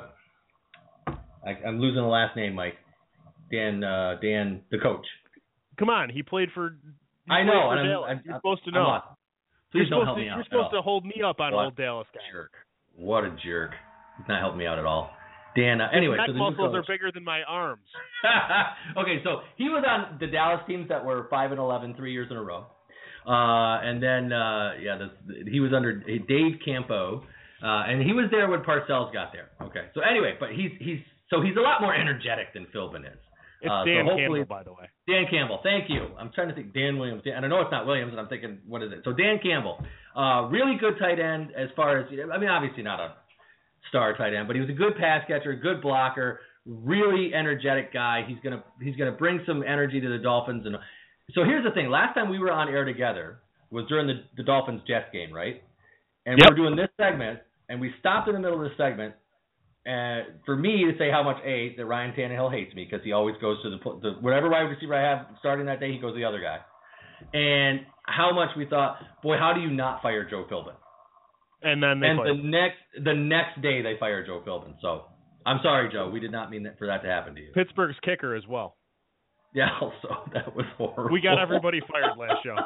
I, I'm losing the last name, Mike. Dan. Uh, Dan, the coach. Come on, he played for. He I know, for and Dallas. I'm, I'm, you're supposed to know. I'm Please you're don't help to, me out. You're supposed to all. hold me up on what old Dallas guy. Jerk. What a jerk. He's not helping me out at all. Dan, uh, anyway. His so the muscles coach, are bigger than my arms. Okay, so he was on the Dallas teams that were five and eleven three years in a row. Uh, and then, uh, yeah, the, he was under Dave Campo, uh, and he was there when Parcells got there. Okay, so anyway, but he's he's so he's a lot more energetic than Philbin is. It's uh, Dan so Campbell, by the way. Dan Campbell, thank you. I'm trying to think Dan Williams, Dan, and I know it's not Williams, and I'm thinking, what is it? So Dan Campbell, uh, really good tight end as far as, I mean, obviously not a star tight end, but he was a good pass catcher, a good blocker, really energetic guy. He's gonna he's gonna bring some energy to the Dolphins. And so here's the thing: last time we were on air together was during the, the Dolphins Jets game, right? And Yep. we were doing this segment, and we stopped in the middle of the segment. And for me to say how much A, that Ryan Tannehill hates me because he always goes to the, the whatever wide receiver I have starting that day, he goes to the other guy. And how much we thought, boy, how do you not fire Joe Philbin? And then they and played. the next the next day they fired Joe Philbin. So I'm sorry, Joe. We did not mean that for that to happen to you. Pittsburgh's kicker as well. Yeah, also that was horrible. We got everybody fired last show.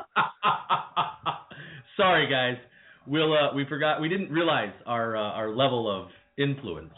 Sorry, guys. We'll uh, we forgot we didn't realize our uh, our level of influence.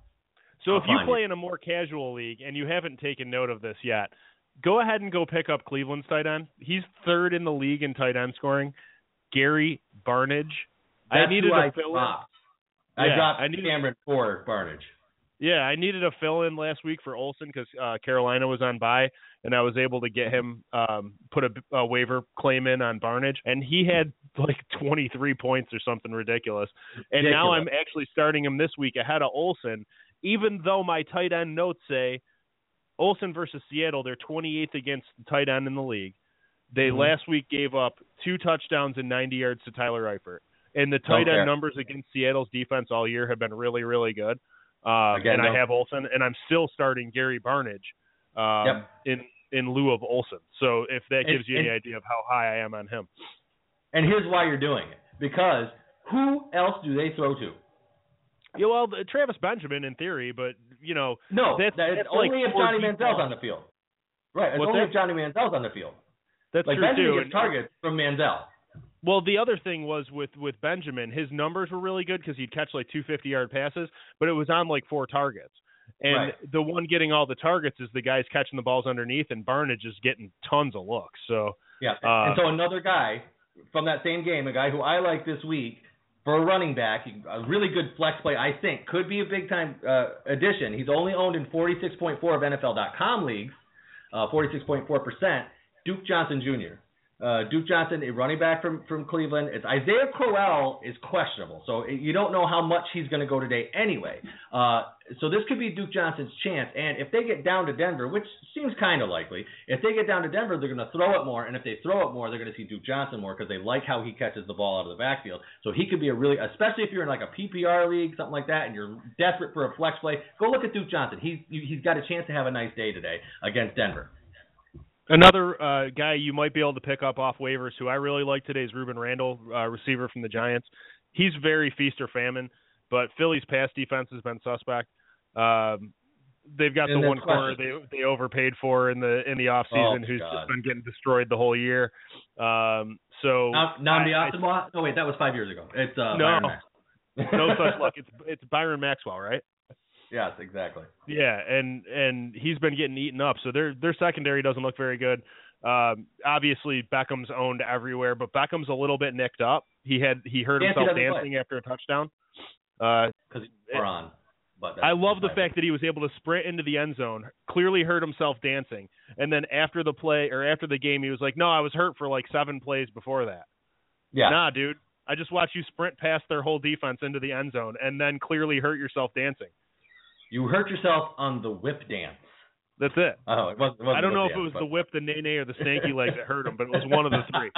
So I'll if you find play it. in a more casual league and you haven't taken note of this yet, go ahead and go pick up Cleveland's tight end. He's third in the league in tight end scoring. Gary Barnidge. That's I needed who a I fill dropped. in. I Yeah, dropped I needed- Cameron for Barnidge. Yeah, I needed a fill in last week for Olsen because uh, Carolina was on bye, and I was able to get him um, put a, a waiver claim in on Barnidge, and he had like twenty-three points or something ridiculous. And Ridiculous. now I'm actually starting him this week ahead of Olsen, even though my tight end notes say Olsen versus Seattle, they're twenty-eighth against the tight end in the league. They Mhm. last week gave up two touchdowns and ninety yards to Tyler Eifert. And the tight Okay. end numbers against Seattle's defense all year have been really, really good. Um, Again, and no. I have Olsen, and I'm still starting Gary Barnidge um, Yep. in in lieu of Olsen. So if that And- gives you any and- idea of how high I am on him. And here's why you're doing it. Because who else do they throw to? Yeah, well, the- Travis Benjamin in theory, but you know, No, that's, that- it's that's only like if four Johnny deep Manziel's balls. on the field. Right, it's What's only that? if Johnny Manziel's on the field. That's Like true Benjamin too. gets targets from Manziel. Well, the other thing was with, with Benjamin, his numbers were really good because he'd catch like two fifty-yard passes, but it was on like four targets. And Right. the one getting all the targets is the guys catching the balls underneath, and Barnidge is getting tons of looks. So Yeah, Uh, and so another guy from that same game, a guy who I like this week for a running back, a really good flex play, I think, could be a big-time uh, addition. He's only owned in forty-six point four of N F L dot com leagues, uh, forty-six point four percent, Duke Johnson Junior Uh, Duke Johnson, a running back from, from Cleveland. It's Isaiah Crowell is questionable, so you don't know how much he's going to go today anyway. Uh, so this could be Duke Johnson's chance. And if they get down to Denver, which seems kind of likely, if they get down to Denver, they're going to throw it more. And if they throw it more, they're going to see Duke Johnson more because they like how he catches the ball out of the backfield. So he could be a really, especially if you're in like a P P R league, something like that, and you're desperate for a flex play, go look at Duke Johnson. He's he's got a chance to have a nice day today against Denver. another uh, guy you might be able to pick up off waivers who I really like today is Ruben Randall, uh, receiver from the Giants. He's very feast or famine, but Philly's pass defense has been suspect. Um, they've got And the that's one corner questions. they they overpaid for in the in the off season, Oh, who's God. just been getting destroyed the whole year. Um, so Namdi I- I- Asamoah? No, wait, that was five years ago. It's uh, No. Byron Maxwell. no such luck. It's it's Byron Maxwell, right? Yes, exactly. Yeah, and and he's been getting eaten up. So their their secondary doesn't look very good. Um, obviously Beckham's owned everywhere, but Beckham's a little bit nicked up. He had he hurt Yes, he himself doesn't dancing after a touchdown. Uh, Because he's more on. But that's I love the fine. fact that he was able to sprint into the end zone, clearly hurt himself dancing, and then after the play or after the game, he was like, "No, I was hurt for like seven plays before that." Yeah. Nah, dude, I just watched you sprint past their whole defense into the end zone and then clearly hurt yourself dancing. You hurt yourself on the whip dance. That's it. Oh, it wasn't. It wasn't I don't the know whip if it was dance, the whip, the nay-nay, or the stanky leg that hurt him, but it was one of the three.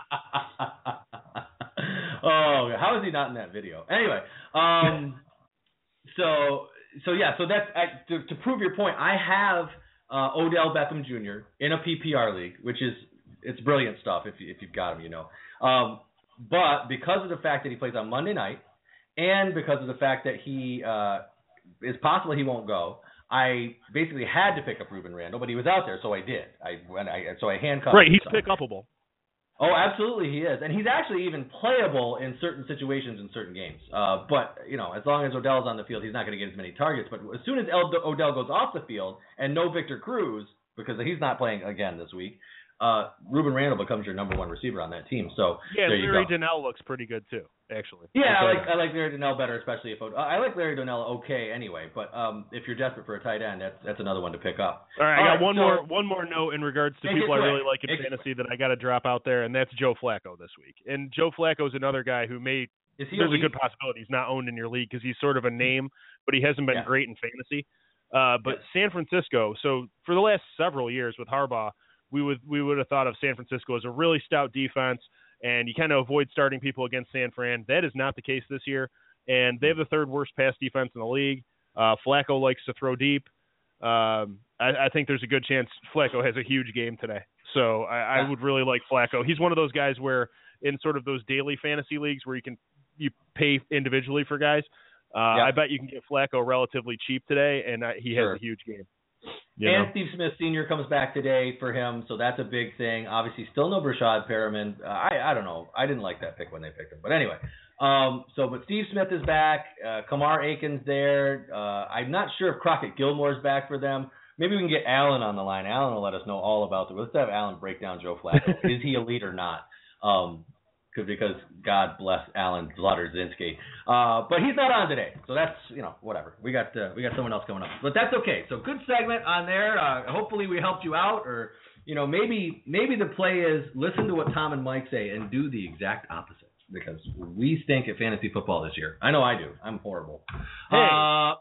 Oh, how is he not in that video? Anyway, um, so so yeah, so that's I, to, to prove your point. I have uh, Odell Beckham Junior in a P P R league, which is it's brilliant stuff if you, if you've got him, you know. Um, but because of the fact that he plays on Monday night, and because of the fact that he uh, is possible he won't go, I basically had to pick up Ruben Randall, but he was out there, so I did. I when I so I handcuffed. Right, he's him. pick-upable. Oh, absolutely, he is, and he's actually even playable in certain situations in certain games. Uh, but you know, as long as Odell's on the field, he's not going to get as many targets. But as soon as El- Odell goes off the field and no Victor Cruz, because he's not playing again this week, uh, Ruben Randall becomes your number one receiver on that team. So yeah, there you Larry go. Donnell looks pretty good too, actually. Yeah, I okay. like I like Larry Donnell better, especially if I like Larry Donnell okay anyway. But um, if you're desperate for a tight end, that's that's another one to pick up. All right, All I got right, one so, more one more note in regards to people I really like in Make fantasy that I got to drop out there, and that's Joe Flacco this week. And Joe Flacco is another guy who may Is he there's elite? a good possibility he's not owned in your league because he's sort of a name, but he hasn't been Yeah. great in fantasy. Uh, but yeah. San Francisco, so for the last several years with Harbaugh, we would we would have thought of San Francisco as a really stout defense, and you kind of avoid starting people against San Fran. That is not the case this year, and they have the third worst pass defense in the league. Uh, Flacco likes to throw deep. Um, I, I think there's a good chance Flacco has a huge game today. So I, I would really like Flacco. He's one of those guys where in sort of those daily fantasy leagues where you can you pay individually for guys, uh, yeah. I bet you can get Flacco relatively cheap today, and uh, he sure. has a huge game. You and know? Steve Smith Senior comes back today for him, so that's a big thing. Obviously, still no Brashad Perriman. Uh, I I don't know. I didn't like that pick when they picked him, but anyway. Um. So, but Steve Smith is back. Uh, Kamar Aiken's there. Uh, I'm not sure if Crockett Gilmore's back for them. Maybe we can get Alan on the line. Alan will let us know all about it. Let's have Alan break down Joe Flacco. Is he elite or not? Um. Because God bless Alan Zloterdzinski, uh, but he's not on today, so that's you know whatever. We got uh, we got someone else coming up, but that's okay. So good segment on there. Uh, hopefully we helped you out, or you know maybe maybe the play is listen to what Tom and Mike say and do the exact opposite because we stink at fantasy football this year. I know I do. I'm horrible. Hey. Uh,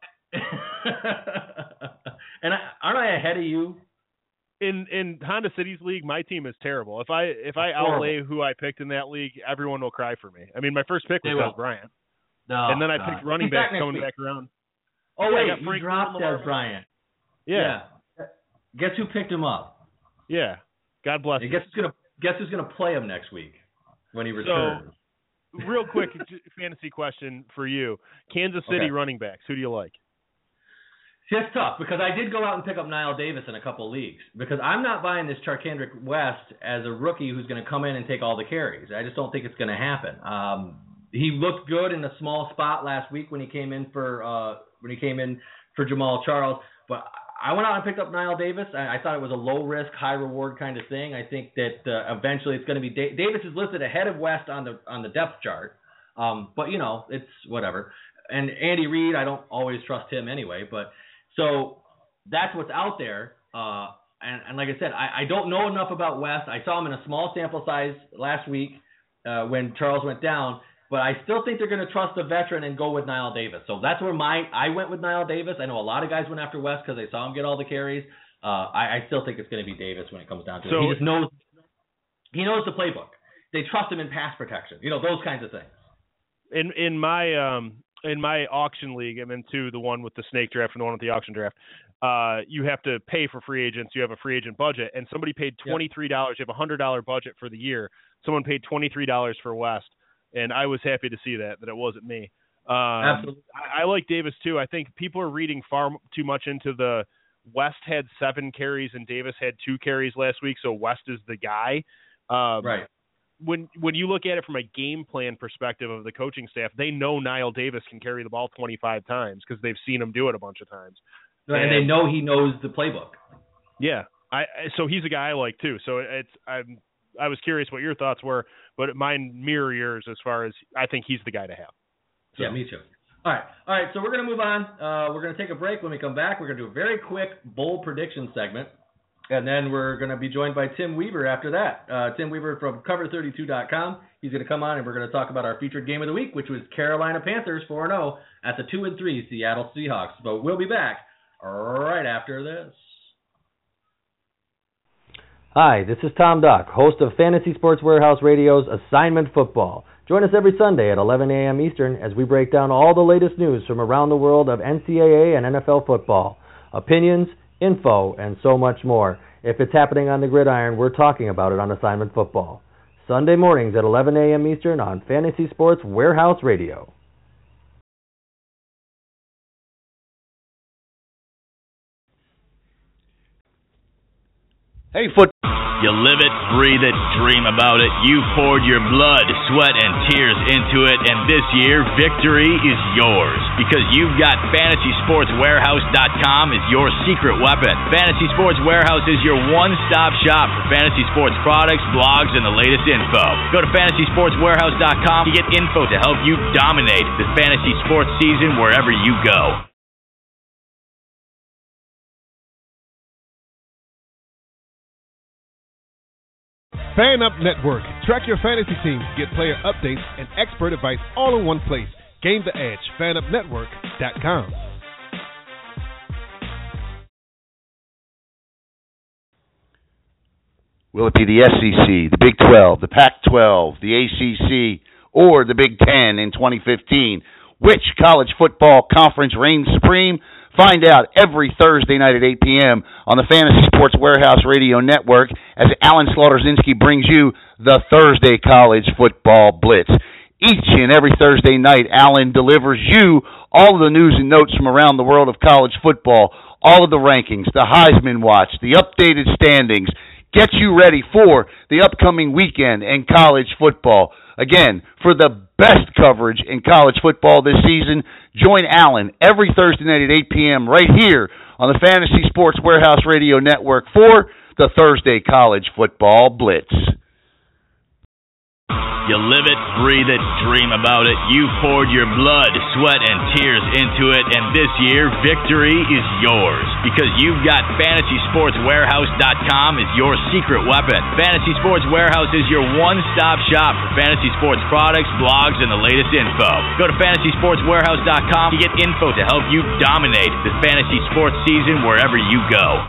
and I, aren't I ahead of you? In in Honda City's league, my team is terrible. If I if I outlay who I picked in that league, everyone will cry for me. I mean, my first pick was Des Bryant, no, and then I no. picked running He's back backs coming week. back around. Oh yeah, wait, I got you Frank dropped Lamar. Des Bryant. Yeah. yeah. Guess who picked him up? Yeah. God bless. And guess who's gonna guess who's gonna play him next week when he returns? So, real quick fantasy question for you: Kansas City okay. running backs. Who do you like? See, that's tough because I did go out and pick up Niall Davis in a couple of leagues because I'm not buying this Charkandrick West as a rookie who's going to come in and take all the carries. I just don't think it's going to happen. Um, he looked good in a small spot last week when he came in for uh, when he came in for Jamal Charles, but I went out and picked up Niall Davis. I, I thought it was a low risk, high reward kind of thing. I think that uh, eventually it's going to be da- Davis is listed ahead of West on the on the depth chart, um, but you know it's whatever. And Andy Reid, I don't always trust him anyway, but. So that's what's out there. Uh, and, and like I said, I, I don't know enough about West. I saw him in a small sample size last week uh, when Charles went down. But I still think they're going to trust the veteran and go with Niall Davis. So that's where my I went with Niall Davis. I know a lot of guys went after West because they saw him get all the carries. Uh, I, I still think it's going to be Davis when it comes down to so, it. He just knows he knows the playbook. They trust him in pass protection. You know, those kinds of things. In in my um in my auction league, I'm into the one with the snake draft and the one with the auction draft. Uh, you have to pay for free agents. You have a free agent budget, and somebody paid twenty-three dollars. You have a hundred dollar budget for the year. Someone paid twenty-three dollars for West, and I was happy to see that that it wasn't me. Um, Absolutely. I, I like Davis too. I think people are reading far too much into the West had seven carries and Davis had two carries last week, so West is the guy. Um, right. When when you look at it from a game plan perspective of the coaching staff, they know Niall Davis can carry the ball twenty-five times because they've seen him do it a bunch of times. And, and they know he knows the playbook. Yeah, I so he's a guy I like too. So it's I'm I was curious what your thoughts were, but mine mirror yours as far as I think he's the guy to have. So. Yeah, me too. All right, all right. So we're gonna move on. Uh, we're gonna take a break. When we come back, we're gonna do a very quick bowl prediction segment, and then we're gonna be joined by Tim Weaver after that. Uh, Tim Weaver from cover thirty-two dot com. He's gonna come on, and we're gonna talk about our featured game of the week, which was Carolina Panthers four and oh at the two and three Seattle Seahawks. But we'll be back right after this. Hi, this is Tom Dock, host of Fantasy Sports Warehouse Radio's Assignment Football. Join us every Sunday at eleven a.m. Eastern as we break down all the latest news from around the world of N C double A and N F L football. Opinions, info, and so much more. If it's happening on the gridiron, we're talking about it on Assignment Football. Sunday mornings at eleven a.m. Eastern on Fantasy Sports Warehouse Radio. Hey, foot. You live it, breathe it, dream about it. You poured your blood, sweat, and tears into it, and this year, victory is yours. Because you've got Fantasy Sports Warehouse dot com is your secret weapon. Fantasy Sports Warehouse is your one-stop shop for fantasy sports products, blogs, and the latest info. Go to Fantasy Sports Warehouse dot com to get info to help you dominate the fantasy sports season wherever you go. Fan Up Network. Track your fantasy teams, get player updates, and expert advice all in one place. Gain the edge. Fan Up Network dot com. Will it be the S E C, the Big twelve, the Pac twelve, the A C C, or the Big ten in twenty fifteen? Which college football conference reigns supreme? Find out every Thursday night at eight p.m. on the Fantasy Sports Warehouse Radio Network as Alan Slaughterzinski brings you the Thursday College Football Blitz. Each and every Thursday night, Alan delivers you all of the news and notes from around the world of college football, all of the rankings, the Heisman Watch, the updated standings, get you ready for the upcoming weekend in college football. Again, for the best coverage in college football this season, join Alan every Thursday night at eight p.m. right here on the Fantasy Sports Warehouse Radio Network for the Thursday College Football Blitz. You live it, breathe it, dream about it. You poured your blood, sweat, and tears into it, and this year, victory is yours. Because you've got Fantasy Sports Warehouse dot com is your secret weapon. Fantasy Sports Warehouse is your one-stop shop for fantasy sports products, blogs, and the latest info. Go to Fantasy Sports Warehouse dot com to get info to help you dominate the fantasy sports season wherever you go.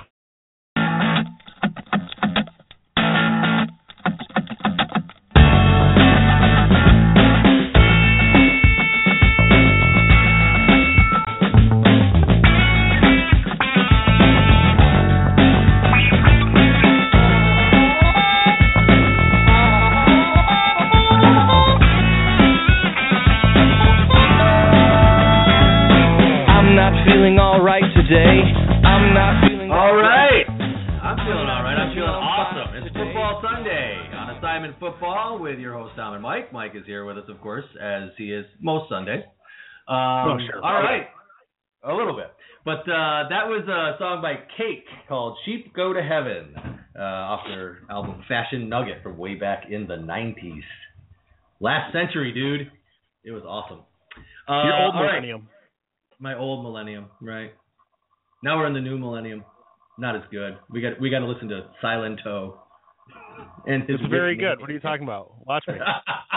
Today, I'm not feeling all right. I'm feeling all right. I'm feeling awesome. It's Football Sunday on Assignment Football with your host, Tom and Mike. Mike is here with us, of course, as he is most Sundays. Um, oh, sure. All right. A little bit. But uh, that was a song by Cake called Sheep Go to Heaven uh, off their album Fashion Nugget from way back in the nineties. Last century, dude. It was awesome. Uh, Your old all millennium. Right. My old millennium, right. Now we're in the new millennium. Not as good. We got we got to listen to Silento. And his it's very name. good. What are you talking about? Watch me.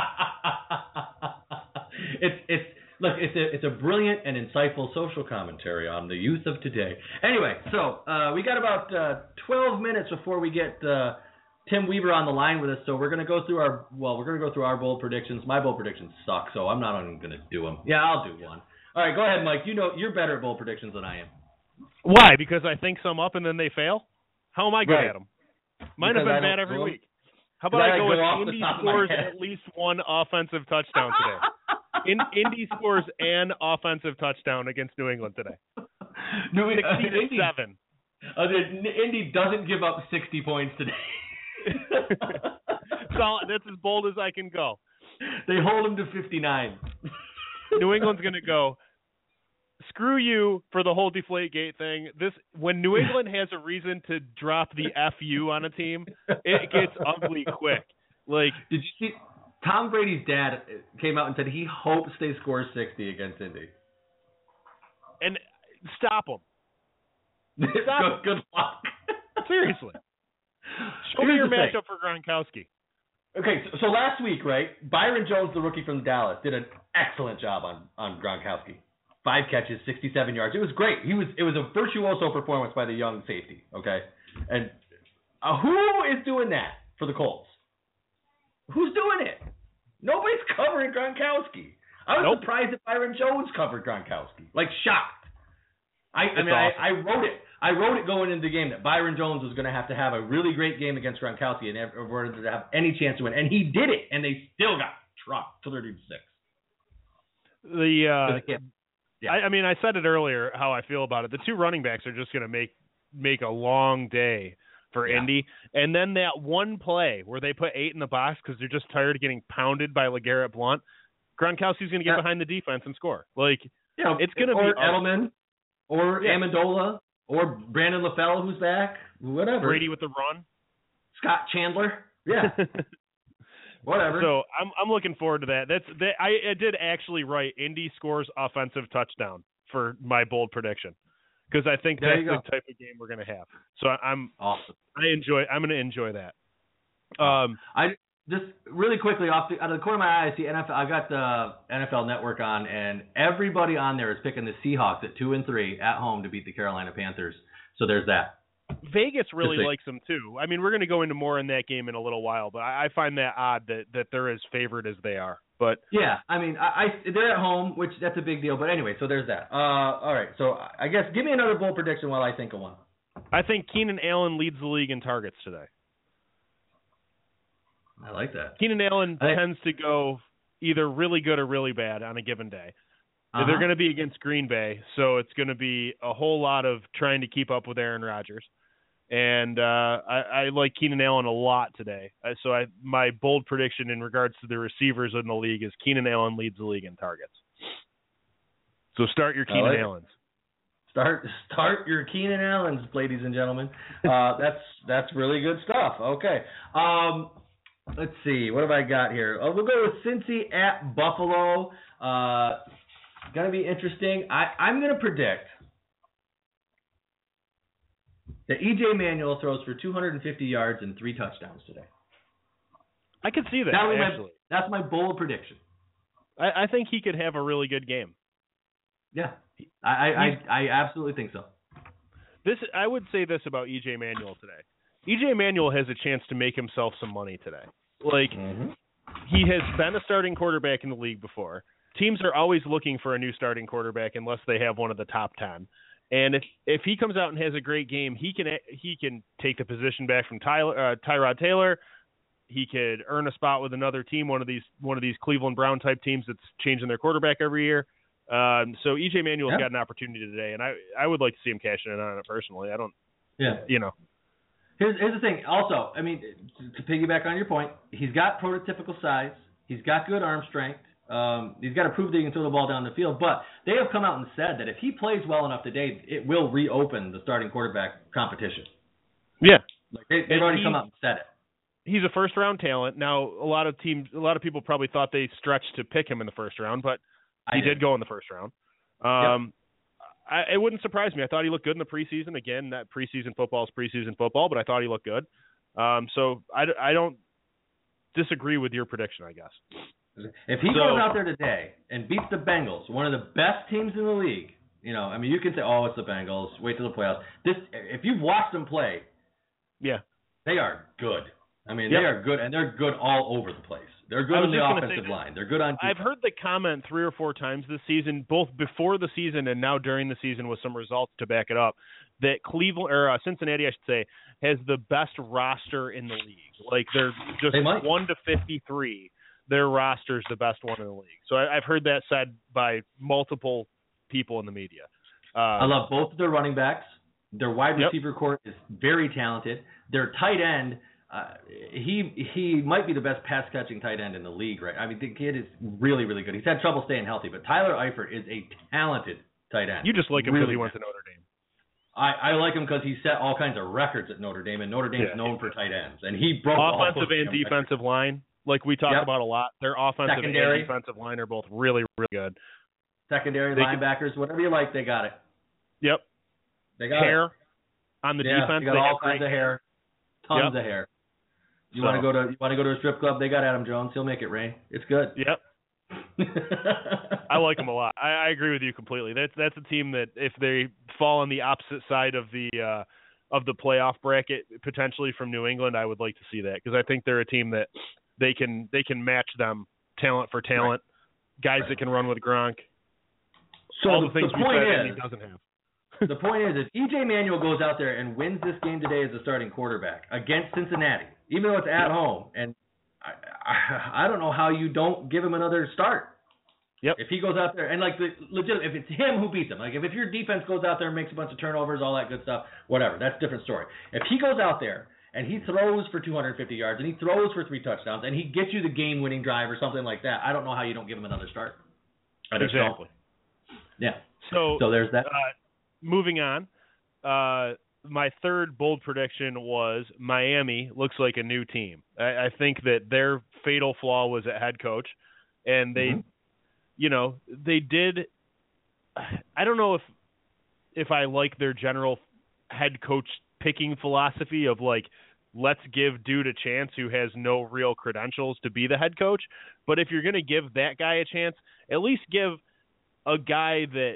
it's it's look it's a it's a brilliant and insightful social commentary on the youth of today. Anyway, so uh, we got about uh, twelve minutes before we get uh, Tim Weaver on the line with us. So we're gonna go through our well we're gonna go through our bold predictions. My bold predictions suck, so I'm not even gonna do them. Yeah, I'll do one. All right, go ahead, Mike. You know you're better at bold predictions than I am. Why? Because I think some up and then they fail? How am I good right. at them? Mine because have been bad every week. How about I go with Indy scores at least one offensive touchdown today? In, Indy scores an offensive touchdown against New England today. No, sixty uh, to Indy, seven. Uh, Indy doesn't give up sixty points today. So that's as bold as I can go. They hold them to fifty-nine. New England's going to go, screw you for the whole Deflategate thing. This when New England has a reason to drop the F U on a team, it gets ugly quick. Like, did you see Tom Brady's dad came out and said he hopes they score sixty against Indy. And stop them. Stop good, good luck. Seriously. Show Here's me your the matchup thing. for Gronkowski. Okay, so, so last week, right, Byron Jones, the rookie from Dallas, did an excellent job on, on Gronkowski. Five catches, sixty-seven yards. It was great. He was. It was a virtuoso performance by the young safety. Okay, and uh, who is doing that for the Colts? Who's doing it? Nobody's covering Gronkowski. I was nope. surprised that Byron Jones covered Gronkowski. Like shocked. I, I mean, awesome. I, I wrote it. I wrote it going into the game that Byron Jones was going to have to have a really great game against Gronkowski in order to have any chance to win, and he did it, and they still got trucked to thirty-six. The uh, yeah. I, I mean, I said it earlier how I feel about it. The two running backs are just going to make make a long day for yeah. Indy. And then that one play where they put eight in the box because they're just tired of getting pounded by LeGarrette Blount, Gronkowski's going to get yeah. behind the defense and score. Like, yeah, it's going to be or Edelman, or yeah. Amendola, or Brandon LaFell, who's back, whatever. Brady with the run. Scott Chandler. Yeah. Whatever. So I'm I'm looking forward to that. That's that. I, I did actually write Indy scores offensive touchdown for my bold prediction because I think there that's the type of game we're going to have. So I, I'm awesome. I enjoy. I'm going to enjoy that. Um, I just really quickly off the out of the corner of my eye, I see N F L. I got the N F L Network on, and everybody on there is picking the Seahawks at two and three at home to beat the Carolina Panthers. So there's that. Vegas really likes them too. I mean, we're going to go into more in that game in a little while, but I, I find that odd that, that they're as favored as they are. But yeah, I mean, I, I they're at home, which that's a big deal. But anyway, so there's that. Uh, all right, so I guess give me another bold prediction while I think of one. I think Keenan Allen leads the league in targets today. I like that. Keenan Allen I, tends to go either really good or really bad on a given day. Uh-huh. They're going to be against Green Bay, so it's going to be a whole lot of trying to keep up with Aaron Rodgers. And uh, I, I like Keenan Allen a lot today. Uh, so I, my bold prediction in regards to the receivers in the league is Keenan Allen leads the league in targets. So start your Keenan like Allens. Start start your Keenan Allens, ladies and gentlemen. Uh, that's that's really good stuff. Okay. Um, let's see. What have I got here? Oh, we'll go with Cincy at Buffalo. Uh, gonna be interesting. I, I'm gonna predict that E J Manuel throws for two hundred fifty yards and three touchdowns today. I could see that, that actually. My, that's my bold prediction. I, I think he could have a really good game. Yeah, I I, I, I absolutely think so. This I would say this about E J Manuel today. E J Manuel has a chance to make himself some money today. Like, mm-hmm. he has been a starting quarterback in the league before. Teams are always looking for a new starting quarterback unless they have one of the top ten. And if if he comes out and has a great game, he can he can take the position back from Tyler, uh, Tyrod Taylor. He could earn a spot with another team, one of these one of these Cleveland Brown type teams that's changing their quarterback every year. Um, so E J Manuel's yeah. got an opportunity today, and I I would like to see him cashing in on it personally. I don't. Yeah. You know. Here's here's the thing. Also, I mean, to, to piggyback on your point, he's got prototypical size. He's got good arm strength. Um, he's got to prove that he can throw the ball down the field. But they have come out and said that if he plays well enough today, it will reopen the starting quarterback competition. Yeah. Like they, they've and already he, come out and said it. He's a first round talent. Now, a lot of teams, a lot of people probably thought they stretched to pick him in the first round, but he did. did go in the first round. Um, yep. I, it wouldn't surprise me. I thought he looked good in the preseason. Again, that preseason football is preseason football, but I thought he looked good. Um, so I, I don't disagree with your prediction, I guess. If he so, goes out there today and beats the Bengals, one of the best teams in the league, you know, I mean, you can say, oh, it's the Bengals, wait till the playoffs. This, if you've watched them play, yeah, they are good. I mean, yep. they are good, and they're good all over the place. They're good on the offensive line. They're good on defense. I've heard the comment three or four times this season, both before the season and now during the season with some results to back it up, that Cleveland or uh, Cincinnati, I should say, has the best roster in the league. Like, they're just they might. one to fifty-three. Their roster's the best one in the league. So I, I've heard that said by multiple people in the media. Uh, I love both of their running backs. Their wide yep. receiver core is very talented. Their tight end, uh, he he might be the best pass catching tight end in the league, right? I mean, the kid is really, really good. He's had trouble staying healthy, but Tyler Eifert is a talented tight end. You just like him because really he went to Notre Dame. I, I like him because he set all kinds of records at Notre Dame, and Notre Dame's yeah. known for tight ends, and he broke offensive all and defensive records. Line. Like we talk yep. about a lot, their offensive Secondary. and defensive line are both really, really good. Secondary, they linebackers, can, whatever you like, they got it. Yep. They got hair it. on the yeah, defense. They got they all kinds of hair, tons yep. of hair. You so. want to go to you want to go to a strip club? They got Adam Jones. He'll make it rain. It's good. Yep. I like them a lot. I, I agree with you completely. That's that's a team that if they fall on the opposite side of the uh, of the playoff bracket, potentially from New England, I would like to see that because I think they're a team that. They can they can match them talent for talent, right. guys right. that can run with Gronk. So all the, the things the we point said is, he doesn't have. The point is, if E J Manuel goes out there and wins this game today as a starting quarterback against Cincinnati, even though it's at home, and I, I, I don't know how you don't give him another start. Yep. If he goes out there and like the legit, if it's him who beats him, like if, if your defense goes out there and makes a bunch of turnovers, all that good stuff, whatever, that's a different story. If he goes out there and he throws for two hundred fifty yards and he throws for three touchdowns and he gets you the game-winning drive or something like that, I don't know how you don't give him another start. I just exactly. Don't. Yeah. So so there's that. Uh, moving on, uh, my third bold prediction was Miami looks like a new team. I, I think that their fatal flaw was at head coach, and they. Mm-hmm. You know, they did – I don't know if if I like their general head coach picking philosophy of, like, let's give dude a chance who has no real credentials to be the head coach. But if you're going to give that guy a chance, at least give a guy that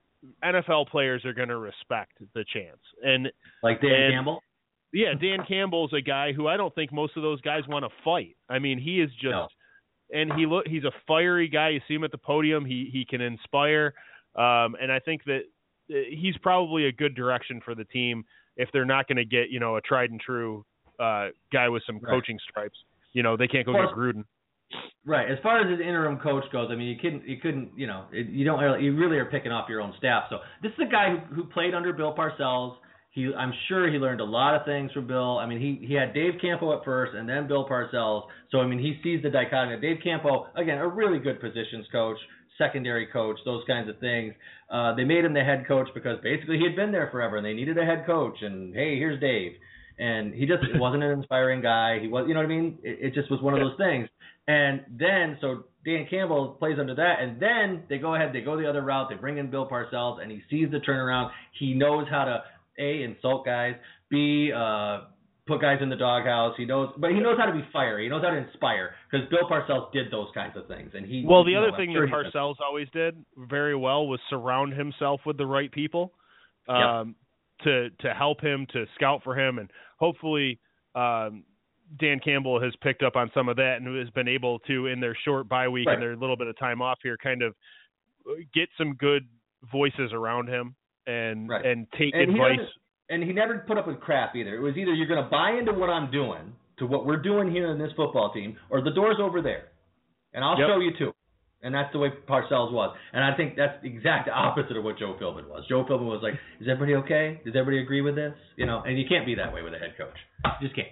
N F L players are going to respect the chance. And Like Dan and, Campbell? Yeah, Dan Campbell's a guy who I don't think most of those guys want to fight. I mean, he is just no. – And he look, he's a fiery guy. You see him at the podium. He he can inspire. Um, and I think that he's probably a good direction for the team if they're not going to get, you know, a tried and true uh, guy with some right. coaching stripes. You know, they can't go well, get Gruden. Right. As far as his interim coach goes, I mean, you couldn't, you couldn't, you know, it, you don't, really, you really are picking off your own staff. So this is a guy who, who played under Bill Parcells. He, I'm sure he learned a lot of things from Bill. I mean, he, he had Dave Campo at first and then Bill Parcells. So, I mean, he sees the dichotomy. Dave Campo, again, a really good positions coach, secondary coach, those kinds of things. Uh, they made him the head coach because basically he had been there forever and they needed a head coach. And, hey, here's Dave. And he just wasn't an inspiring guy. He was, you know what I mean? It, it just was one of those things. And then, so Dan Campbell plays under that. And then they go ahead, they go the other route. They bring in Bill Parcells and he sees the turnaround. He knows how to, A, insult guys, B, uh, put guys in the doghouse. He knows, but he knows how to be fiery. He knows how to inspire because Bill Parcells did those kinds of things. And he well, the other know, thing sure that Parcells always did very well was surround himself with the right people um, yep. to to help him, to scout for him, and hopefully um, Dan Campbell has picked up on some of that and has been able to, in their short bye week right. and their little bit of time off here, kind of get some good voices around him. And right. and take and advice. He and he never put up with crap either. It was either you're going to buy into what I'm doing, to what we're doing here in this football team, or the door's over there, and I'll yep. show you too. And that's the way Parcells was. And I think that's the exact opposite of what Joe Philbin was. Joe Philbin was like, is everybody okay? Does everybody agree with this? You know, and you can't be that way with a head coach. You just can't.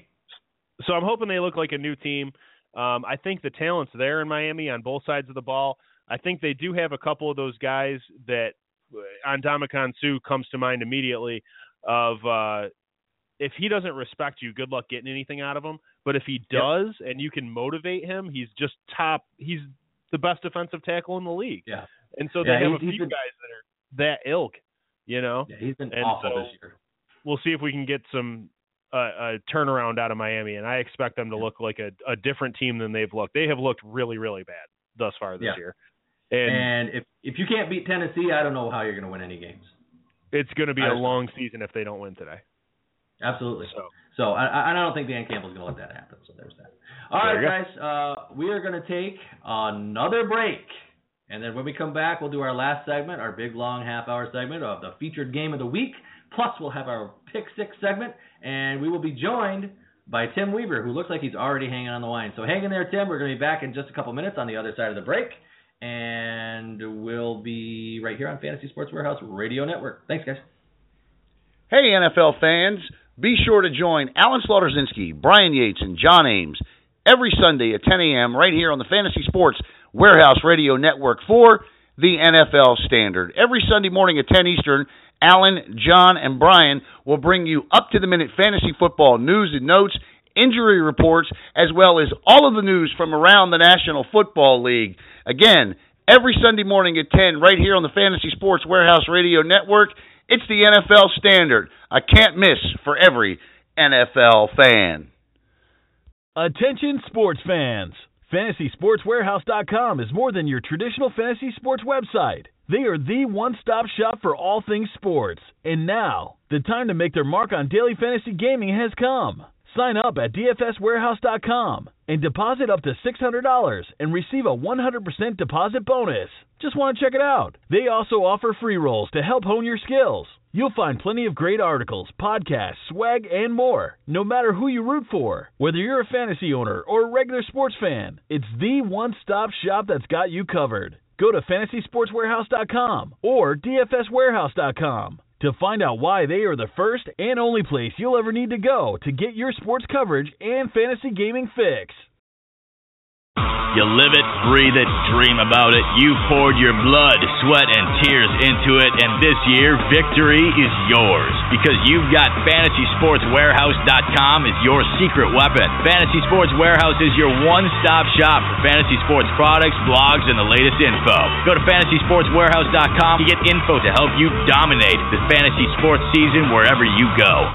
So I'm hoping they look like a new team. Um, I think the talent's there in Miami on both sides of the ball. I think they do have a couple of those guys that Ndamukong Suh comes to mind immediately of uh, if he doesn't respect you, good luck getting anything out of him. But if he does yep. and you can motivate him, he's just top. He's the best defensive tackle in the league. Yeah. And so they yeah, have a he's, few he's been, guys that are that ilk, you know. Yeah, he's been and awful so this year. We'll see if we can get some uh, a turnaround out of Miami, and I expect them to yeah. look like a, a different team than they've looked. They have looked really, really bad thus far this yeah. year. And, And, and if if you can't beat Tennessee, I don't know how you're going to win any games. It's going to be I a long season if they don't win today. Absolutely. So, so I, I don't think Dan Campbell's going to let that happen. So there's that. All right, guys. Uh, we are going to take another break. And then when we come back, we'll do our last segment, our big, long half-hour segment of the featured game of the week. Plus, we'll have our Pick Six segment. And we will be joined by Tim Weaver, who looks like he's already hanging on the line. So hang in there, Tim. We're going to be back in just a couple minutes on the other side of the break. And we'll be right here on Fantasy Sports Warehouse Radio Network. Thanks, guys. Hey, N F L fans. Be sure to join Alan Slaughterzinski, Brian Yates, and John Ames every Sunday at ten a.m. right here on the Fantasy Sports Warehouse Radio Network for the N F L Standard. Every Sunday morning at ten Eastern, Alan, John, and Brian will bring you up-to-the-minute fantasy football news and notes, injury reports, as well as all of the news from around the National Football League. Again, every Sunday morning at ten, right here on the Fantasy Sports Warehouse Radio Network. It's the N F L Standard. I can't miss for every N F L fan. Attention sports fans. Fantasy Sports Warehouse dot com is more than your traditional fantasy sports website. They are the one-stop shop for all things sports. And now, the time to make their mark on daily fantasy gaming has come. Sign up at D F S Warehouse dot com and deposit up to six hundred dollars and receive a one hundred percent deposit bonus. Just want to check it out. They also offer free rolls to help hone your skills. You'll find plenty of great articles, podcasts, swag, and more. No matter who you root for, whether you're a fantasy owner or a regular sports fan, it's the one-stop shop that's got you covered. Go to fantasy sports warehouse dot com or d f s warehouse dot com to find out why they are the first and only place you'll ever need to go to get your sports coverage and fantasy gaming fix. You live it, breathe it, dream about it. You poured your blood, sweat, and tears into it, and this year, victory is yours. Because you've got fantasy sports warehouse dot com is your secret weapon. Fantasy Sports Warehouse is your one-stop shop for fantasy sports products, blogs, and the latest info. Go to fantasy sports warehouse dot com to get info to help you dominate the fantasy sports season wherever you go.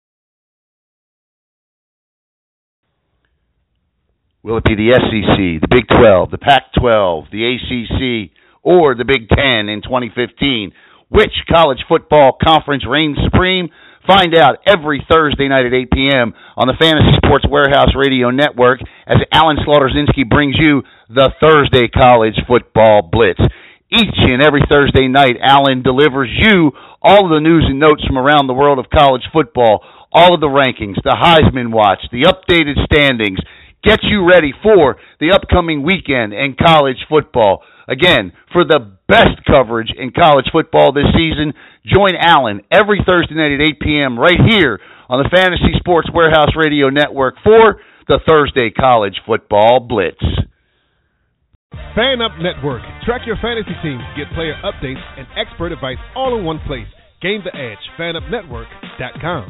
Will it be the S E C, the Big twelve, the Pac twelve, the A C C, or the Big ten in twenty fifteen? Which college football conference reigns supreme? Find out every Thursday night at eight p.m. on the Fantasy Sports Warehouse Radio Network as Alan Slaughterzinski brings you the Thursday College Football Blitz. Each and every Thursday night, Alan delivers you all of the news and notes from around the world of college football, all of the rankings, the Heisman Watch, the updated standings. Get you ready for the upcoming weekend in college football. Again, for the best coverage in college football this season, join Alan every Thursday night at eight p.m. right here on the Fantasy Sports Warehouse Radio Network for the Thursday College Football Blitz. Fan Up Network. Track your fantasy teams, get player updates, and expert advice all in one place. Gain the edge. fan up network dot com.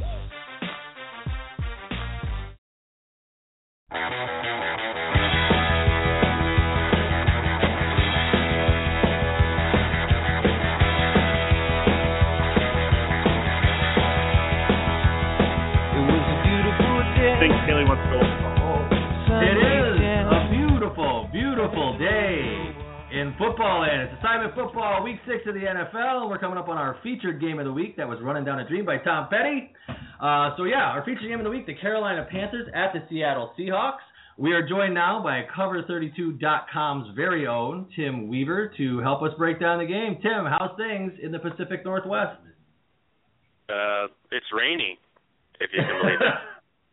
I think Haley wants to go. It is a beautiful, beautiful day in football land. It's Assignment Football, Week six of the N F L. We're coming up on our featured game of the week that was Running Down a Dream by Tom Petty. Uh, so, yeah, our featured game of the week, the Carolina Panthers at the Seattle Seahawks. We are joined now by cover thirty-two dot com's very own Tim Weaver to help us break down the game. Tim, how's things in the Pacific Northwest? Uh, it's rainy, if you can believe it.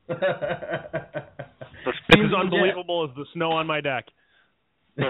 It's as unbelievable as the snow on my deck. So,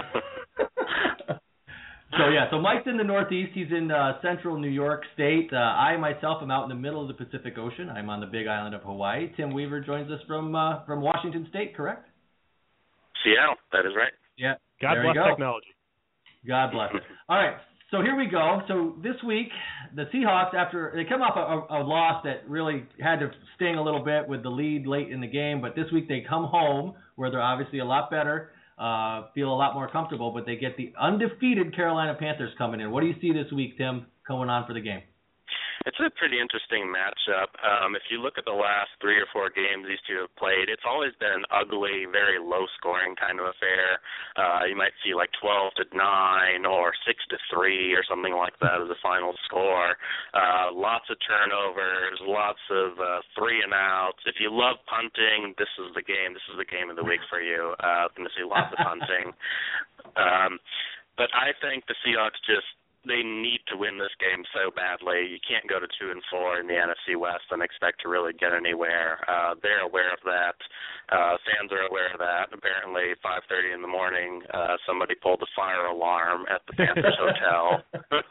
yeah, so Mike's in the Northeast. He's in uh, central New York State. Uh, I, myself, am out in the middle of the Pacific Ocean. I'm on the big island of Hawaii. Tim Weaver joins us from uh, from Washington State, correct? Seattle, that is right. Yeah. God there bless you go. technology. God bless it. All right, so here we go. So this week, the Seahawks, after they come off a, a, a loss that really had to sting a little bit with the lead late in the game, but this week they come home where they're obviously a lot better, uh, feel a lot more comfortable, but they get the undefeated Carolina Panthers coming in. What do you see this week, Tim, going on for the game? It's a pretty interesting matchup. Um, if you look at the last three or four games these two have played, it's always been an ugly, very low-scoring kind of affair. Uh, you might see like twelve to nine or six to three or something like that as a final score. Uh, lots of turnovers, lots of uh, three and outs. If you love punting, this is the game. This is the game of the week for you. Uh, going to see lots of punting. Um, but I think the Seahawks just they need to win this game so badly. You can't go to two and four in the N F C West and expect to really get anywhere. Uh, they're aware of that. Uh, fans are aware of that. Apparently, five thirty in the morning, uh, somebody pulled the fire alarm at the Panthers Hotel.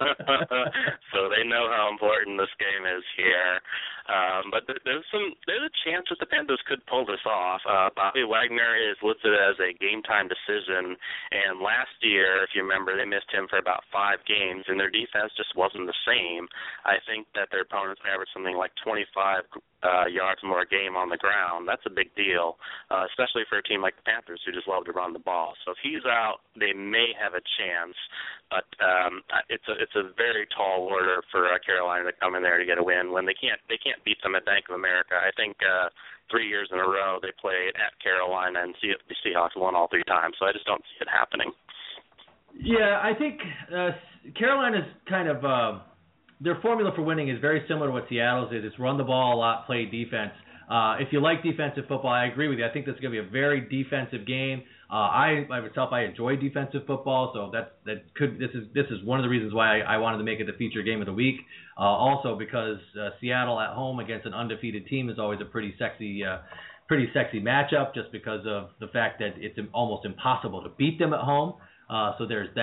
So they know how important this game is here. Um, but there's some there's a chance that the Panthers could pull this off. Uh, Bobby Wagner is listed as a game-time decision, and last year, if you remember, they missed him for about five games, and their defense just wasn't the same. I think that their opponents averaged something like twenty-five uh, yards more a game on the ground. That's a big deal, uh, especially for a team like the Panthers who just love to run the ball. So if he's out, they may have a chance, but um, it's a it's a very tall order for uh, Carolina to come in there to get a win when they can't they can't beat them at Bank of America. I think uh, three years in a row they played at Carolina and the Seahawks won all three times. So I just don't see it happening. Yeah, I think uh, Carolina's kind of uh, their formula for winning is very similar to what Seattle's is. It's run the ball a lot, play defense. Uh, if you like defensive football, I agree with you. I think this is going to be a very defensive game. Uh, I myself, I enjoy defensive football, so that that could this is this is one of the reasons why I, I wanted to make it the feature game of the week. Uh, also because uh, Seattle at home against an undefeated team is always a pretty sexy, uh, pretty sexy matchup, just because of the fact that it's almost impossible to beat them at home. Uh, so there's that.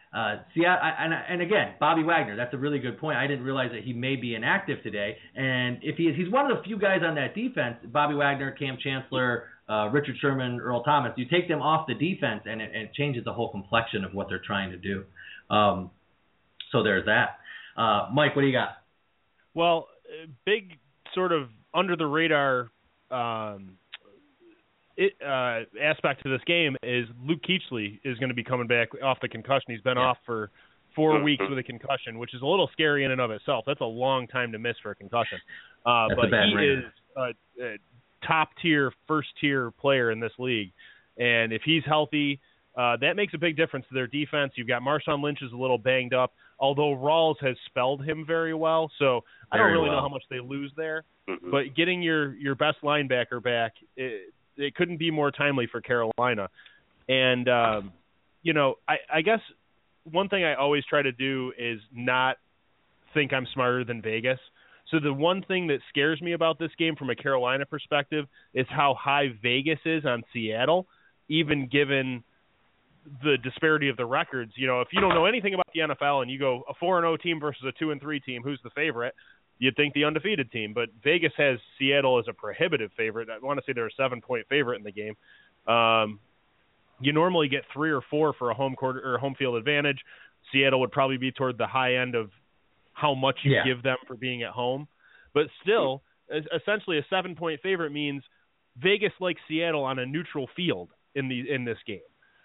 Uh, see, I, I, and, and again, Bobby Wagner, that's a really good point. I didn't realize that he may be inactive today. And if he is, he's one of the few guys on that defense, Bobby Wagner, Cam Chancellor, uh, Richard Sherman, Earl Thomas, you take them off the defense and it, it changes the whole complexion of what they're trying to do. Um, so there's that. Uh, Mike, what do you got? Well, big sort of under the radar um, it, uh, aspect to this game is Luke Kuechly is going to be coming back off the concussion. He's been yeah. off for four weeks with a concussion, which is a little scary in and of itself. That's a long time to miss for a concussion. Uh, That's but a bad he ringer. is a, a top-tier, first-tier player in this league. And if he's healthy, uh, that makes a big difference to their defense. You've got Marshawn Lynch is a little banged up, although Rawls has spelled him very well. So I don't Very really well. know how much they lose there. Mm-hmm. But getting your, your best linebacker back, it, it couldn't be more timely for Carolina. And, um, you know, I, I guess one thing I always try to do is not think I'm smarter than Vegas. So the one thing that scares me about this game from a Carolina perspective is how high Vegas is on Seattle, even given the disparity of the records. You know, if you don't know anything about the N F L and you go a four and oh team versus a two and three team, who's the favorite? You'd think the undefeated team, but Vegas has Seattle as a prohibitive favorite. I want to say they're a seven-point favorite in the game. Um, you normally get three or four for a home court or home field advantage. Seattle would probably be toward the high end of how much you Yeah. give them for being at home. But still, essentially a seven-point favorite means Vegas likes Seattle on a neutral field in the in this game.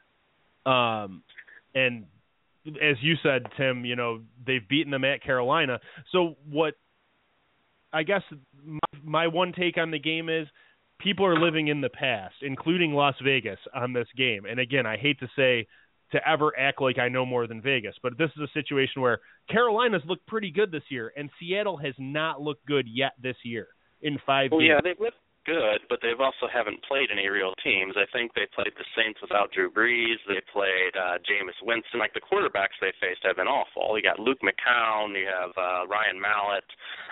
Um, and as you said, Tim, you know, they've beaten them at Carolina. So what I guess my, my one take on the game is people are living in the past, including Las Vegas, on this game. And again, I hate to say to ever act like I know more than Vegas, but this is a situation where Carolina's looked pretty good this year, and Seattle has not looked good yet this year in five well, games. yeah, they've looked good, but they've also haven't played any real teams. I think they played the Saints without Drew Brees. They played uh, Jameis Winston. Like, the quarterbacks they faced have been awful. You got Luke McCown. You have uh, Ryan Mallett.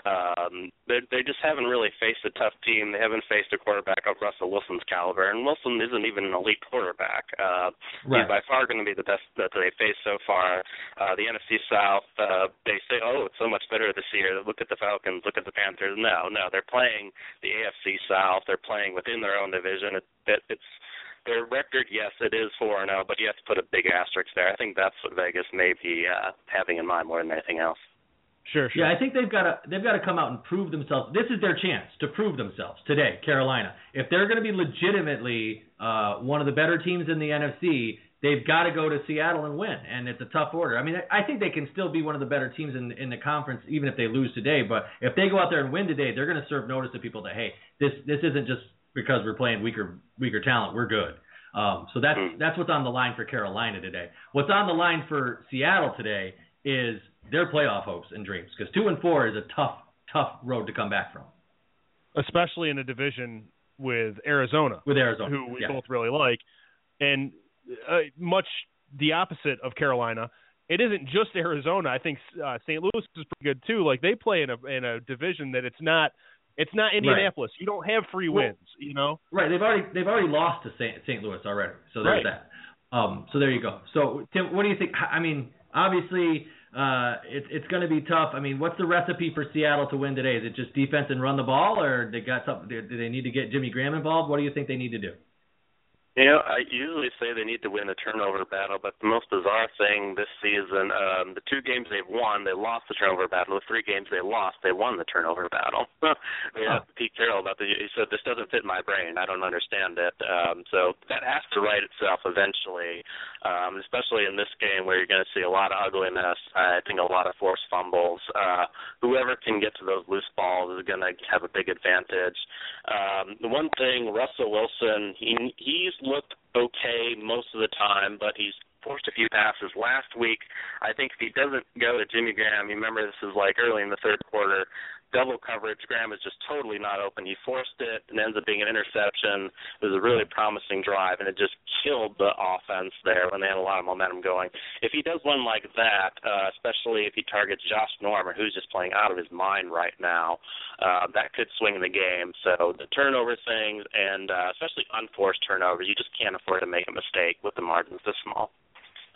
Um, they, they just haven't really faced a tough team. They haven't faced a quarterback of Russell Wilson's caliber, and Wilson isn't even an elite quarterback. Uh, Right. He's by far going to be the best that they faced so far. Uh, the N F C South, uh, they say, oh, it's so much better this year. Look at the Falcons. Look at the Panthers. No, no, they're playing the A F C South. They're playing within their own division. It, it, it's their record, yes, it is four and oh, but you have to put a big asterisk there. I think that's what Vegas may be uh, having in mind more than anything else. Sure, sure. Yeah, I think they've got to they've got to come out and prove themselves. This is their chance to prove themselves today, Carolina. If they're going to be legitimately uh, one of the better teams in the N F C, they've got to go to Seattle and win, and it's a tough order. I mean, I think they can still be one of the better teams in in the conference, even if they lose today. But if they go out there and win today, they're going to serve notice to people that, hey, this this isn't just because we're playing weaker weaker talent. We're good. Um, so that's that's what's on the line for Carolina today. What's on the line for Seattle today is their playoff hopes and dreams, because two and four is a tough, tough road to come back from. Especially in a division with Arizona. With Arizona, who we yeah. both really like. And uh, much the opposite of Carolina, it isn't just Arizona. I think uh, Saint Louis is pretty good too. Like, they play in a in a division that it's not it's not Indianapolis. Right. You don't have free wins, you know. Right. They've already they've already lost to Saint Saint Louis already. So there's right. that. Um. So there you go. So Tim, what do you think? I mean, obviously, uh, it's it's going to be tough. I mean, what's the recipe for Seattle to win today? Is it just defense and run the ball, or they got something? Do they need to get Jimmy Graham involved? What do you think they need to do? You know, I usually say they need to win the turnover battle, but the most bizarre thing this season, um, the two games they've won, they lost the turnover battle. The three games they lost, they won the turnover battle. We oh. asked Pete Carroll about the. He said, this doesn't fit my brain. I don't understand it. Um, so that has to right itself eventually, um, especially in this game where you're going to see a lot of ugliness. I think a lot of forced fumbles. Uh, whoever can get to those loose balls is going to have a big advantage. Um, the one thing, Russell Wilson, he he's looked okay most of the time, but he's forced a few passes. Last week, I think if he doesn't go to Jimmy Graham, you remember this is like early in the third quarter, double coverage, Graham is just totally not open. He forced it and ends up being an interception. It was a really promising drive, and it just killed the offense there when they had a lot of momentum going. If he does one like that, uh, especially if he targets Josh Norman, who's just playing out of his mind right now, uh, that could swing the game. So the turnover things, and uh, especially unforced turnovers, you just can't afford to make a mistake with the margins this small.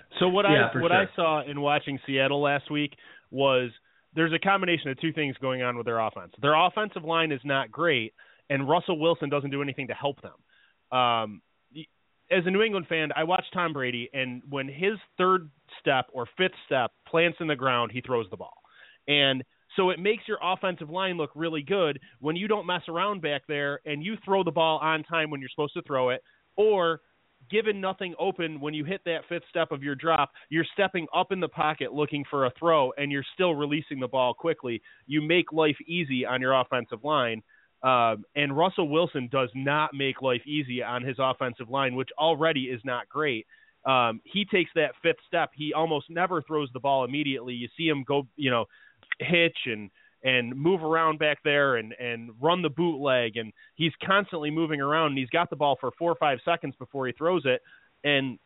So what yeah, I what sure. I saw in watching Seattle last week was there's a combination of two things going on with their offense. Their offensive line is not great, and Russell Wilson doesn't do anything to help them. Um, as a New England fan, I watch Tom Brady, and when his third step or fifth step plants in the ground, he throws the ball. And so it makes your offensive line look really good when you don't mess around back there and you throw the ball on time when you're supposed to throw it, or given nothing open when you hit that fifth step of your drop, you're stepping up in the pocket looking for a throw, and you're still releasing the ball quickly. You make life easy on your offensive line. Um, and Russell Wilson does not make life easy on his offensive line, which already is not great. Um, he takes that fifth step. He almost never throws the ball immediately. You see him go, you know, hitch and, and move around back there and, and run the bootleg. And he's constantly moving around, and he's got the ball for four or five seconds before he throws it. And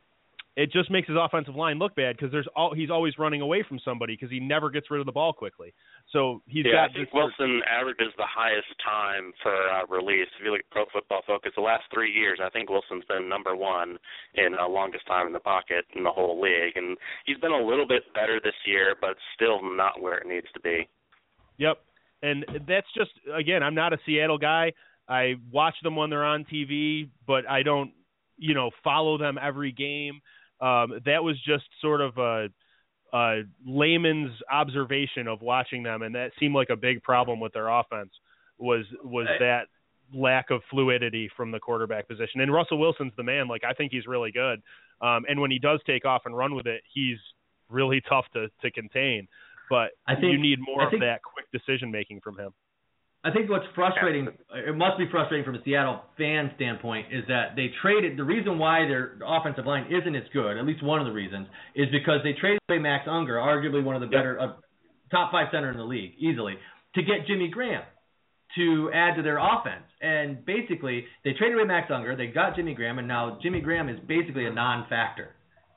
it just makes his offensive line look bad because there's all, he's always running away from somebody because he never gets rid of the ball quickly. So he's yeah, got I think this Wilson averages the highest time for uh, release. If you look at Pro Football Focus, the last three years, I think Wilson's been number one in uh, longest time in the pocket in the whole league. And he's been a little bit better this year, but still not where it needs to be. Yep. And that's just, again, I'm not a Seattle guy. I watch them when they're on T V, but I don't, you know, follow them every game. Um, that was just sort of a, a layman's observation of watching them, and that seemed like a big problem with their offense was was that lack of fluidity from the quarterback position. And Russell Wilson's the man. Like, I think he's really good. Um, and when he does take off and run with it, he's really tough to, to contain. But I think, you need more I think, of that quick decision-making from him. I think what's frustrating, it must be frustrating from a Seattle fan standpoint, is that they traded, the reason why their offensive line isn't as good, at least one of the reasons, is because they traded away Max Unger, arguably one of the better, uh, top five center in the league, easily, to get Jimmy Graham to add to their offense. And basically, they traded away Max Unger, they got Jimmy Graham, and now Jimmy Graham is basically a non-factor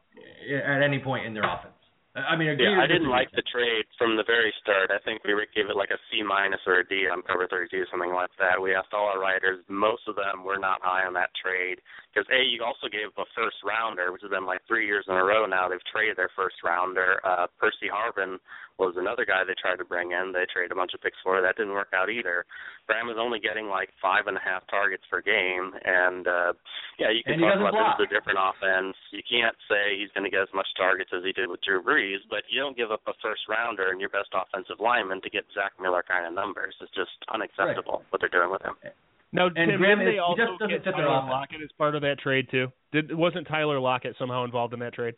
at any point in their offense. I mean, yeah, I didn't like the trade from the very start. I think we gave it like a C minus or a D on Cover thirty-two, something like that. We asked all our writers. Most of them were not high on that trade because, A, you also gave a first rounder, which has been like three years in a row now. They've traded their first rounder. Uh, Percy Harvin was another guy they tried to bring in. They traded a bunch of picks for. That didn't work out either. Graham is only getting like five and a half targets per game. And, uh, yeah, you can talk about block. This is a different offense. You can't say he's going to get as much targets as he did with Drew Brees, but you don't give up a first rounder and your best offensive lineman to get Zach Miller kind of numbers. It's just unacceptable right. what they're doing with him. Now, and Tim, Graham didn't they is, also just get Tyler Lockett as part of that trade, too? Did, wasn't Tyler Lockett somehow involved in that trade?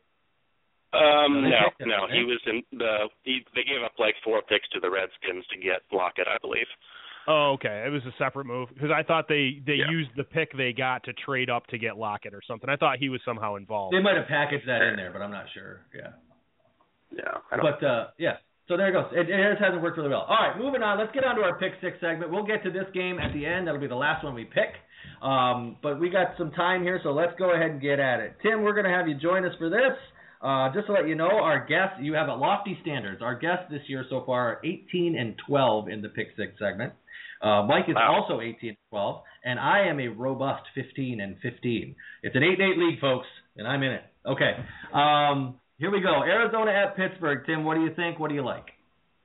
Um, no, no, he was in the. He, they gave up like four picks to the Redskins to get Lockett, I believe. Oh, okay. It was a separate move because I thought they they yeah. used the pick they got to trade up to get Lockett or something. I thought he was somehow involved. They might have packaged that in there, but I'm not sure. Yeah. Yeah. I don't but uh, yeah. So there it goes. It, it hasn't worked really well. All right, moving on. Let's get on to our pick six segment. We'll get to this game at the end. That'll be the last one we pick. Um, but we got some time here, so let's go ahead and get at it. Tim, we're going to have you join us for this. Uh, just to let you know, our guests, you have a lofty standards. Our guests this year so far are eighteen and twelve in the Pick Six segment. Uh, Mike is wow. also eighteen and twelve, and I am a robust fifteen and fifteen. It's an eight and eight league, folks, and I'm in it. Okay, um, here we go. Arizona at Pittsburgh. Tim, what do you think? What do you like?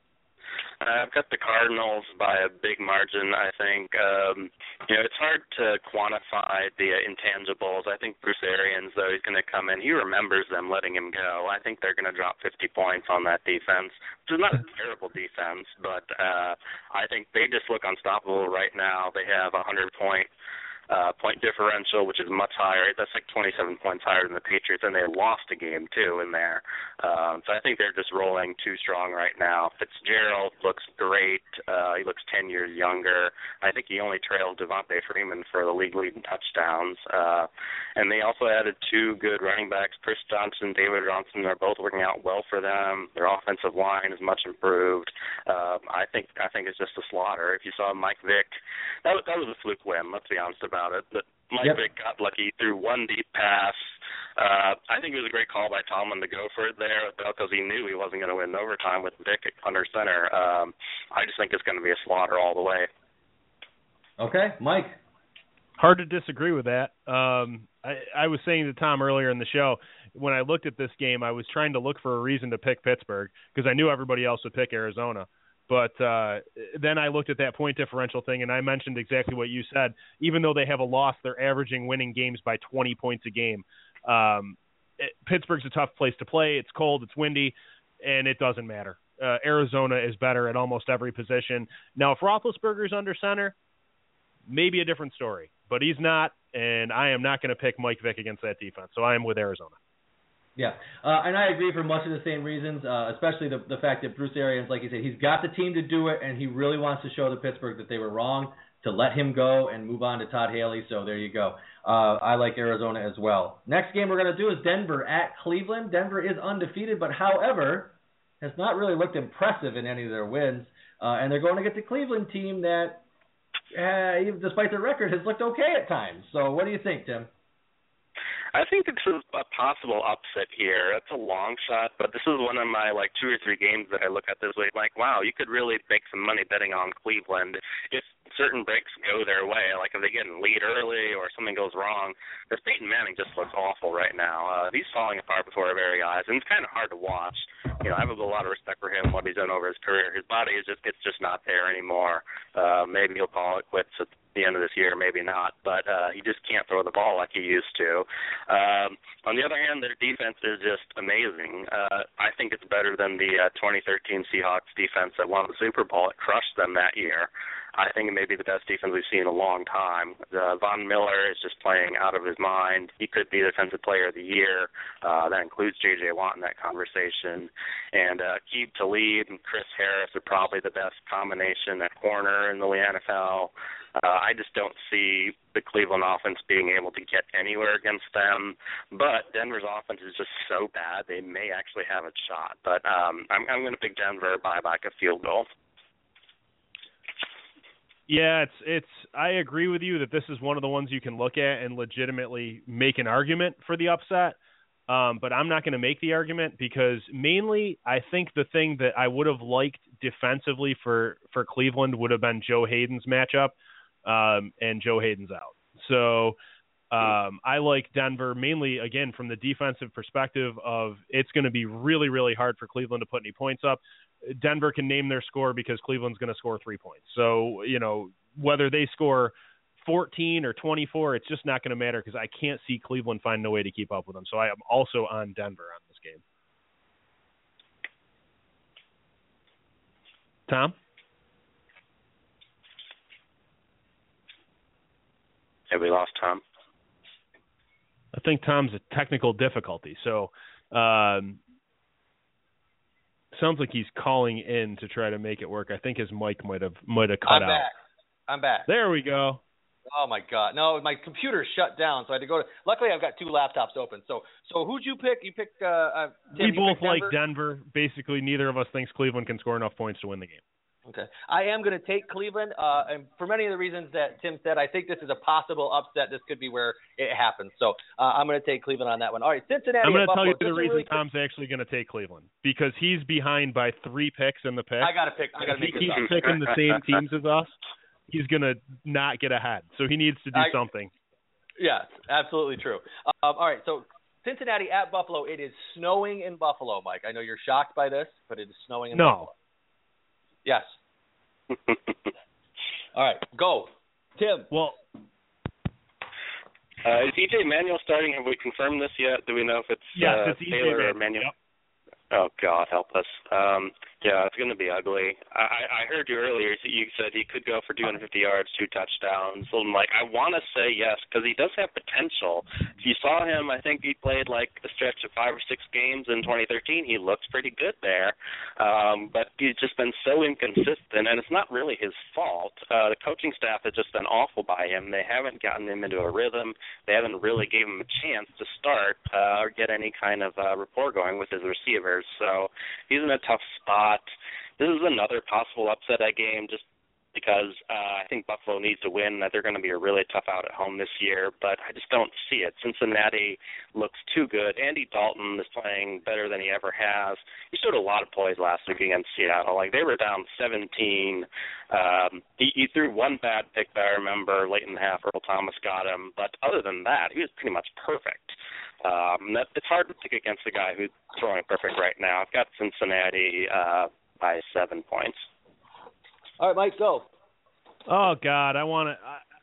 I've got the Cardinals by a big margin, I think. Um, you know, it's hard to quantify the uh, intangibles. I think Bruce Arians, though, he's going to come in. He remembers them letting him go. I think they're going to drop fifty points on that defense, which is not a terrible defense, but uh, I think they just look unstoppable right now. They have a one hundred point Uh, point differential, which is much higher. That's like twenty-seven points higher than the Patriots, and they lost a game, too, in there. Um, so I think they're just rolling too strong right now. Fitzgerald looks great. Uh, he looks ten years younger. I think he only trailed Devontae Freeman for the league-leading touchdowns. Uh, and they also added two good running backs. Chris Johnson, David Johnson are both working out well for them. Their offensive line is much improved. Uh, I think I think it's just a slaughter. If you saw Mike Vick, that was, that was a fluke win, let's be honest about it, but Mike yep. Vick got lucky through one deep pass. Uh, I think it was a great call by Tomlin to go for it there because he knew he wasn't going to win overtime with Vick under center. Um, I just think it's going to be a slaughter all the way. Okay, Mike. Hard to disagree with that. Um, I, I was saying to Tom earlier in the show, when I looked at this game, I was trying to look for a reason to pick Pittsburgh because I knew everybody else would pick Arizona. But uh, then I looked at that point differential thing, and I mentioned exactly what you said. Even though they have a loss, they're averaging winning games by twenty points a game. Um, it, Pittsburgh's a tough place to play. It's cold, it's windy, and it doesn't matter. Uh, Arizona is better at almost every position. Now, if Roethlisberger's under center, maybe a different story. But he's not, and I am not going to pick Mike Vick against that defense. So I am with Arizona. Yeah, uh, and I agree for much of the same reasons, uh, especially the, the fact that Bruce Arians, like you said, he's got the team to do it, and he really wants to show the Pittsburgh that they were wrong, to let him go and move on to Todd Haley. So there you go. Uh, I like Arizona as well. Next game we're going to do is Denver at Cleveland. Denver is undefeated, but however, has not really looked impressive in any of their wins, uh, and they're going against a Cleveland team that, uh, despite their record, has looked okay at times. So what do you think, Tim? I think this is a possible upset here. It's a long shot, but this is one of my like two or three games that I look at this week like, wow, you could really make some money betting on Cleveland if certain breaks go their way. Like if they get in lead early or something goes wrong. Because Peyton Manning just looks awful right now. Uh, he's falling apart before our very eyes, and it's kind of hard to watch. You know, I have a lot of respect for him, what he's done over his career. His body is just it's just not there anymore. Uh, maybe he'll call it quits at the end of this year, maybe not, but uh, he just can't throw the ball like he used to. Um, on the other hand, their defense is just amazing. Uh, I think it's better than the uh, twenty thirteen Seahawks defense that won the Super Bowl. It crushed them that year. I think it may be the best defense we've seen in a long time. Uh, Von Miller is just playing out of his mind. He could be Defensive Player of the Year. Uh, that includes J J. Watt in that conversation. And uh, Aqib Talib and Chris Harris are probably the best combination at corner in the N F L. Uh, I just don't see the Cleveland offense being able to get anywhere against them. But Denver's offense is just so bad, they may actually have a shot. But um, I'm, I'm going to pick Denver by like a field goal. Yeah, it's it's. I agree with you that this is one of the ones you can look at and legitimately make an argument for the upset. Um, but I'm not going to make the argument because mainly I think the thing that I would have liked defensively for, for Cleveland would have been Joe Hayden's matchup, um, and Joe Hayden's out. So um, I like Denver mainly, again, from the defensive perspective of it's going to be really, really hard for Cleveland to put any points up. Denver can name their score because Cleveland's going to score three points. So, you know, whether they score fourteen or twenty-four, it's just not going to matter because I can't see Cleveland finding a way to keep up with them. So I am also on Denver on this game. Tom? Have we lost Tom? I think Tom's a technical difficulty. So um, sounds like he's calling in to try to make it work. I think his mic might have might have cut I'm out. I'm back. I'm back. There we go. Oh my God! No, my computer shut down, so I had to go to. Luckily, I've got two laptops open. So, so who'd you pick? You picked. Uh, uh, Tim, we you both picked Denver? like Denver. Basically, neither of us thinks Cleveland can score enough points to win the game. Okay, I am going to take Cleveland, uh, and for many of the reasons that Tim said, I think this is a possible upset. This could be where it happens. So, uh, I'm going to take Cleveland on that one. All right, Cincinnati. I'm going to tell you Buffalo. the reason really Tom's actually going to take Cleveland because he's behind by three picks in the pick. I got to pick. I got to If make he this keeps up. picking the same teams as us, he's going to not get ahead. So he needs to do I, something. Yes, absolutely true. Um, all right, so Cincinnati at Buffalo. It is snowing in Buffalo, Mike. I know you're shocked by this, but it is snowing in no. Buffalo. Yes. All right, go. Tim. Well, uh, is E J Manuel starting? Have we confirmed this yet? Do we know if it's yes, uh, it's E J Taylor or Manuel. Manuel? Yep. Oh, God, help us. Um, yeah, it's going to be ugly. I, I heard you earlier. You said he could go for two hundred fifty yards, two touchdowns. So I'm like, I want to say yes because he does have potential. If you saw him, I think he played like a stretch of five or six games in twenty thirteen. He looks pretty good there. Um, but he's just been so inconsistent, and it's not really his fault. Uh, the coaching staff has just been awful by him. They haven't gotten him into a rhythm. They haven't really gave him a chance to start uh, or get any kind of uh, rapport going with his receivers. So he's in a tough spot. This is another possible upset at game just because uh, I think Buffalo needs to win, that they're going to be a really tough out at home this year, but I just don't see it. Cincinnati looks too good. Andy Dalton is playing better than he ever has. He showed a lot of poise last week against Seattle. Like, they were down seventeen. Um, he, he threw one bad pick that I remember late in the half. Earl Thomas got him, but other than that, he was pretty much perfect. Um, that, it's hard to pick against a guy who's throwing perfect right now. I've got Cincinnati uh, by seven points. All right, Mike, go. Oh God, I want to.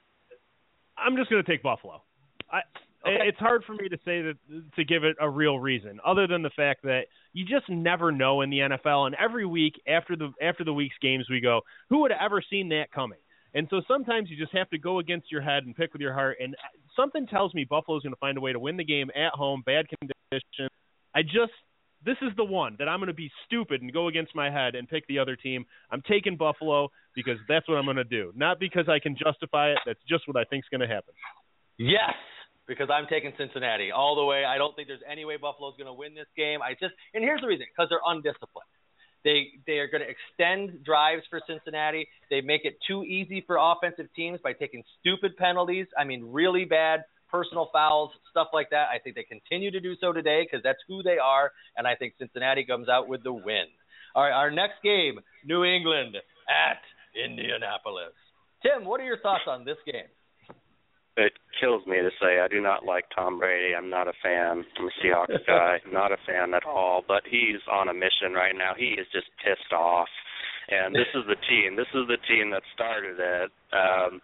I'm just going to take Buffalo. I, okay. It's hard for me to say that to give it a real reason, other than the fact that you just never know in the N F L. And every week after the after the week's games, we go, who would have ever seen that coming? And so sometimes you just have to go against your head and pick with your heart. And something tells me Buffalo's going to find a way to win the game at home, bad conditions. I just. This is the one that I'm going to be stupid and go against my head and pick the other team. I'm taking Buffalo because that's what I'm going to do. Not because I can justify it. That's just what I think is going to happen. Yes, because I'm taking Cincinnati all the way. I don't think there's any way Buffalo's going to win this game. I just and here's the reason, because they're undisciplined. They they are going to extend drives for Cincinnati. They make it too easy for offensive teams by taking stupid penalties. I mean, really bad personal fouls, stuff like that. I think they continue to do so today because that's who they are, and I think Cincinnati comes out with the win. All right, our next game, New England at Indianapolis. Tim, what are your thoughts on this game? It kills me to say I do not like Tom Brady. I'm not a fan. I'm a Seahawks guy. Not a fan at all, but he's on a mission right now. He is just pissed off, and this is the team. This is the team that started it. Um,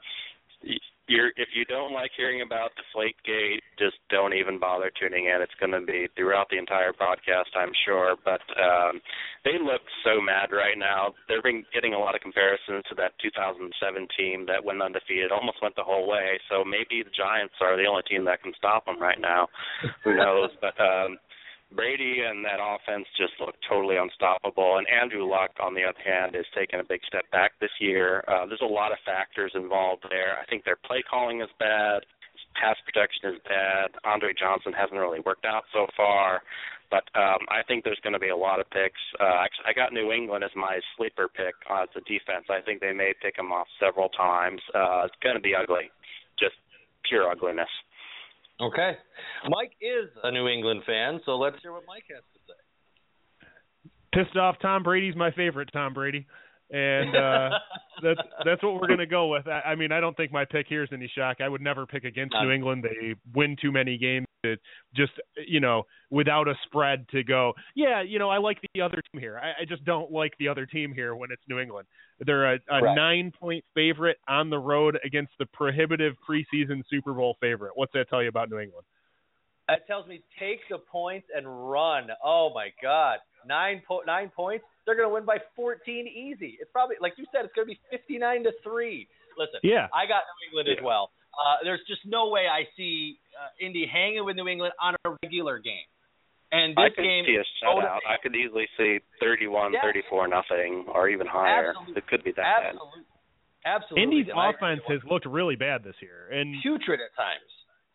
You're, if you don't like hearing about Deflategate, just don't even bother tuning in. It's going to be throughout the entire broadcast, I'm sure. But um, they look so mad right now. They've been getting a lot of comparisons to that two thousand seven team that went undefeated, almost went the whole way. So maybe the Giants are the only team that can stop them right now. Who knows? But um, Brady and that offense just look totally unstoppable. And Andrew Luck, on the other hand, is taking a big step back this year. Uh, there's a lot of factors involved there. I think their play calling is bad. Pass protection is bad. Andre Johnson hasn't really worked out so far. But um, I think there's going to be a lot of picks. Uh, actually, I got New England as my sleeper pick uh, as a defense. I think they may pick them off several times. Uh, it's going to be ugly, just pure ugliness. Okay. Mike is a New England fan, so let's hear what Mike has to say. Pissed off Tom Brady's my favorite Tom Brady, and uh, that's that's what we're going to go with. I, I mean, I don't think my pick here is any shock. I would never pick against New England. They win too many games to just, you know, without a spread to go, yeah, you know, I like the other team here. I, I just don't like the other team here when it's New England. They're a, a right. nine-point favorite on the road against the prohibitive preseason Super Bowl favorite. What's that tell you about New England? That tells me take the points and run. Oh, my God. Nine, po- nine points? They're going to win by fourteen easy. It's probably, like you said, it's going to be fifty-nine to three. Listen, yeah. I got New England as well. Uh, there's just no way I see uh, Indy hanging with New England on a regular game. And this I could game, see a shutout. I could easily see thirty-one, yes. thirty-four nothing, or even higher. Absolutely. It could be that Absolutely. bad. Absolutely. Indy's And offense has looked really bad this year, and putrid at times.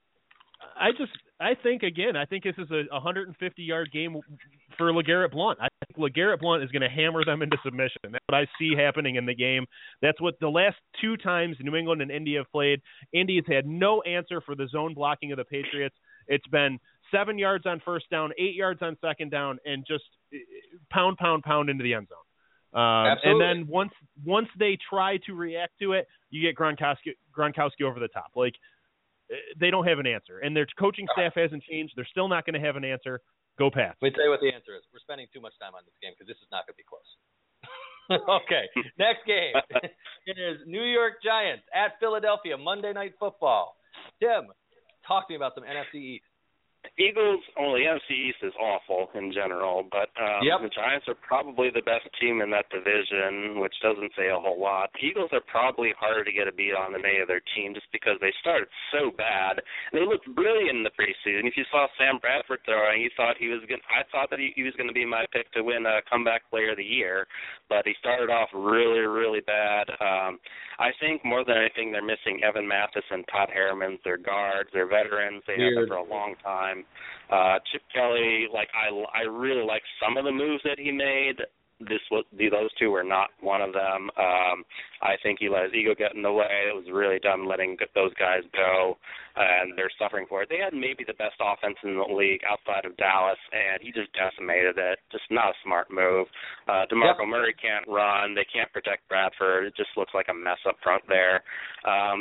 I just, I think again, I think this is a one hundred fifty yard game for LeGarrette Blount. I think LeGarrette Blount is going to hammer them into submission. That's what I see happening in the game. That's what the last two times New England and Indy have played. Indy has had no answer for the zone blocking of the Patriots. It's been seven yards on first down, eight yards on second down, and just pound, pound, pound into the end zone. Um, and then once once they try to react to it, you get Gronkowski, Gronkowski over the top. Like, they don't have an answer. And their coaching staff hasn't changed. They're still not going to have an answer. Go Pats. Let me tell you what the answer is. We're spending too much time on this game because this is not going to be close. Okay, next game. It is New York Giants at Philadelphia, Monday Night Football. Tim, talk to me about some N F C East. Eagles, well, the N F C East is awful in general, but um, yep. the Giants are probably the best team in that division, which doesn't say a whole lot. The Eagles are probably harder to get a beat on than any other team just because they started so bad. They looked brilliant in the preseason. If you saw Sam Bradford throwing, you thought he was going. I thought that he, he was going to be my pick to win a comeback player of the year, but he started off really, really bad. Um, I think more than anything, they're missing Evan Mathis and Todd Herman. They're guards. They're veterans. They have them for a long time. Uh, Chip Kelly, like I, I really like some of the moves that he made. This was those two were not one of them. Um, I think he let his ego get in the way. It was really dumb letting those guys go, and they're suffering for it. They had maybe the best offense in the league outside of Dallas, and he just decimated it. Just not a smart move. Uh, DeMarco yep. Murray can't run. They can't protect Bradford. It just looks like a mess up front there. Um,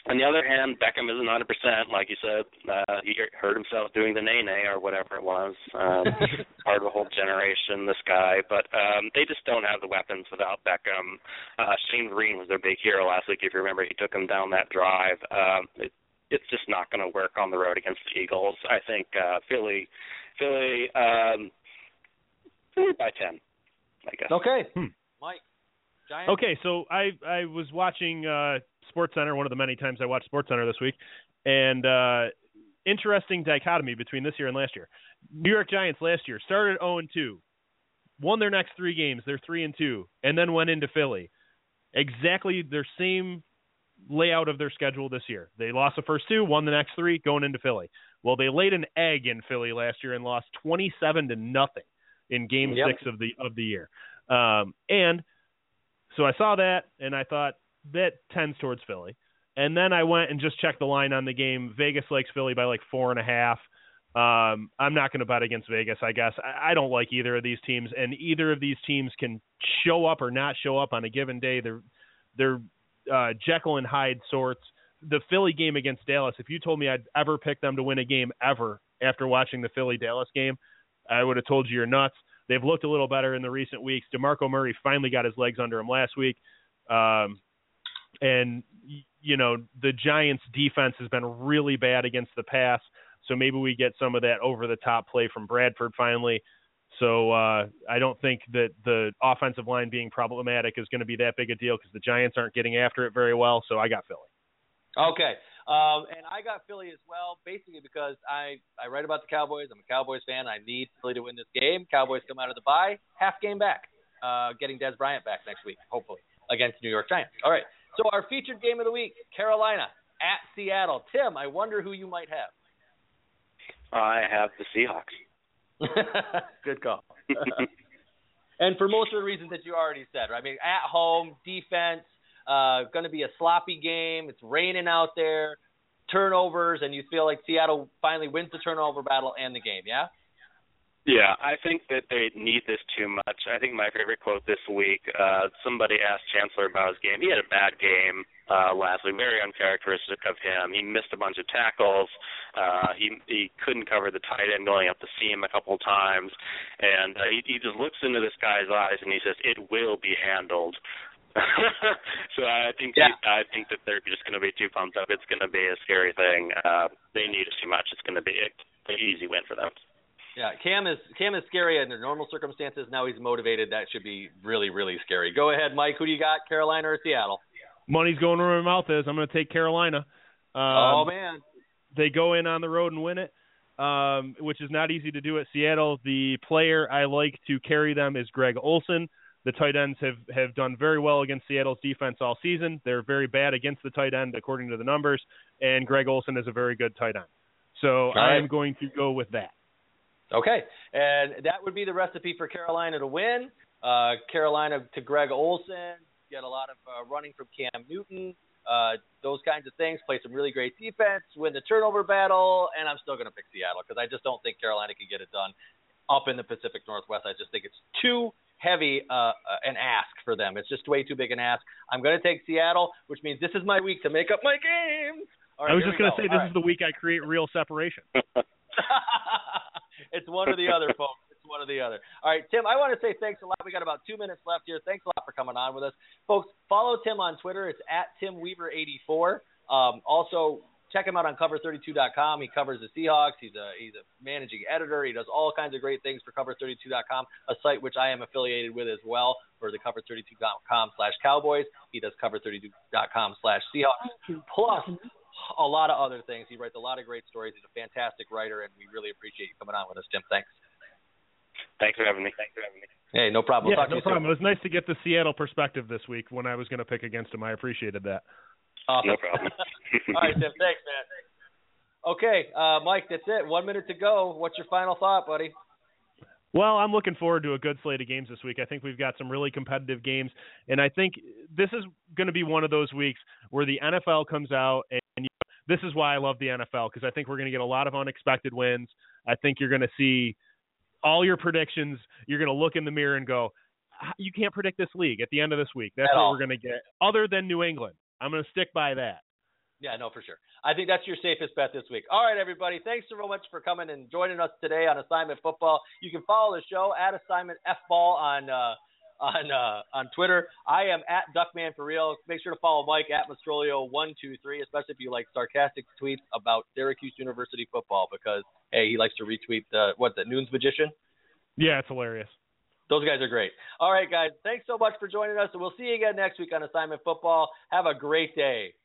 On the other hand, Beckham isn't one hundred percent. Like you said, uh, he hurt himself doing the nay-nay or whatever it was. Um, part of a whole generation, this guy. But um, they just don't have the weapons without Beckham. Uh, Shane Vereen was their big hero last week. If you remember, he took him down that drive. Um, it, it's just not going to work on the road against the Eagles. I think uh, Philly, Philly, um, Philly by ten, I guess. Okay. Hmm. Mike, Giants? Okay, so I, I was watching uh, SportsCenter, one of the many times I watched SportsCenter this week, and uh, interesting dichotomy between this year and last year. New York Giants last year started oh and two, won their next three games, they're three and two, and then went into Philly. Exactly their same layout of their schedule this year. They lost the first two, won the next three, going into Philly. Well, they laid an egg in Philly last year and lost twenty-seven to nothing in Game yep. Six of the of the year. Um, and so I saw that, and I thought that tends towards Philly. And then I went and just checked the line on the game. Vegas likes Philly by like four and a half. Um, I'm not going to bet against Vegas, I guess. I, I don't like either of these teams, and either of these teams can show up or not show up on a given day. They're they're uh, Jekyll and Hyde sorts. The Philly game against Dallas, if you told me I'd ever pick them to win a game ever after watching the Philly-Dallas game, I would have told you you're nuts. They've looked a little better in the recent weeks. DeMarco Murray finally got his legs under him last week. Um, and, you know, the Giants' defense has been really bad against the pass, so maybe we get some of that over-the-top play from Bradford finally. So uh, I don't think that the offensive line being problematic is going to be that big a deal because the Giants aren't getting after it very well, so I got Philly. Okay. Um, and I got Philly as well, basically because I, I write about the Cowboys. I'm a Cowboys fan. I need Philly to win this game. Cowboys come out of the bye, half game back, uh, getting Dez Bryant back next week, hopefully, against New York Giants. All right. So our featured game of the week, Carolina at Seattle. Tim, I wonder who you might have. I have the Seahawks. Good call. And for most of the reasons that you already said, right? I mean, at home, defense, uh, going to be a sloppy game. It's raining out there, turnovers, and you feel like Seattle finally wins the turnover battle and the game, yeah? Yeah, I think that they need this too much. I think my favorite quote this week, uh, somebody asked Chancellor about his game. He had a bad game uh, last week, very uncharacteristic of him. He missed a bunch of tackles. Uh, he he couldn't cover the tight end going up the seam a couple times. And uh, he, he just looks into this guy's eyes and he says, it will be handled. So I think yeah. I think that they're just going to be too pumped up. It's going to be a scary thing. Uh, they need it too much. It's going to be an easy win for them. Yeah, Cam is Cam is scary under normal circumstances. Now he's motivated. That should be really, really scary. Go ahead, Mike. Who do you got, Carolina or Seattle? Money's going where my mouth is. I'm going to take Carolina. Um, oh, man. They go in on the road and win it, um, which is not easy to do at Seattle. The player I like to carry them is Greg Olsen. The tight ends have, have done very well against Seattle's defense all season. They're very bad against the tight end, according to the numbers, and Greg Olsen is a very good tight end. So right. I'm going to go with that. Okay, and that would be the recipe for Carolina to win. Uh, Carolina to Greg Olsen, get a lot of uh, running from Cam Newton, uh, those kinds of things, play some really great defense, win the turnover battle, and I'm still going to pick Seattle because I just don't think Carolina can get it done up in the Pacific Northwest. I just think it's too heavy uh, uh, an ask for them. It's just way too big an ask. I'm going to take Seattle, which means this is my week to make up my games. All right, I was just going to say this All is right. the week I create real separation. It's one or the other, folks. It's one or the other. All right, Tim, I want to say thanks a lot. We got about two minutes left here. Thanks a lot for coming on with us. Folks, follow Tim on Twitter. It's at Tim Weaver eighty-four. Um, also, check him out on cover thirty-two dot com. He covers the Seahawks. He's a he's a managing editor. He does all kinds of great things for cover thirty-two dot com, a site which I am affiliated with as well for the cover thirty-two dot com slash Cowboys. He does cover thirty-two dot com slash Seahawks. Plus a lot of other things. He writes a lot of great stories. He's a fantastic writer, and we really appreciate you coming on with us, Tim. Thanks. Thanks for having me. Thanks for having me. Hey, no problem. We'll yeah, talk to no you problem. soon. It was nice to get the Seattle perspective this week when I was going to pick against him. I appreciated that. Awesome. No problem. All right, Tim. Thanks, man. Okay, uh, Mike, that's it. One minute to go. What's your final thought, buddy? Well, I'm looking forward to a good slate of games this week. I think we've got some really competitive games, and I think this is going to be one of those weeks where the N F L comes out, and you know, this is why I love the N F L, because I think we're going to get a lot of unexpected wins. I think you're going to see all your predictions. You're going to look in the mirror and go, you can't predict this league at the end of this week. That's At what all. we're going to get, other than New England. I'm going to stick by that. Yeah, no, for sure. I think that's your safest bet this week. All right, everybody. Thanks so much for coming and joining us today on Assignment Football. You can follow the show at Assignment F Ball on uh, on uh, on Twitter. I am at Duckman for real. Make sure to follow Mike at Mastrolio one two three, especially if you like sarcastic tweets about Syracuse University football, because hey, he likes to retweet the what's that Noon's Magician. Yeah, it's hilarious. Those guys are great. All right, guys. Thanks so much for joining us, and we'll see you again next week on Assignment Football. Have a great day.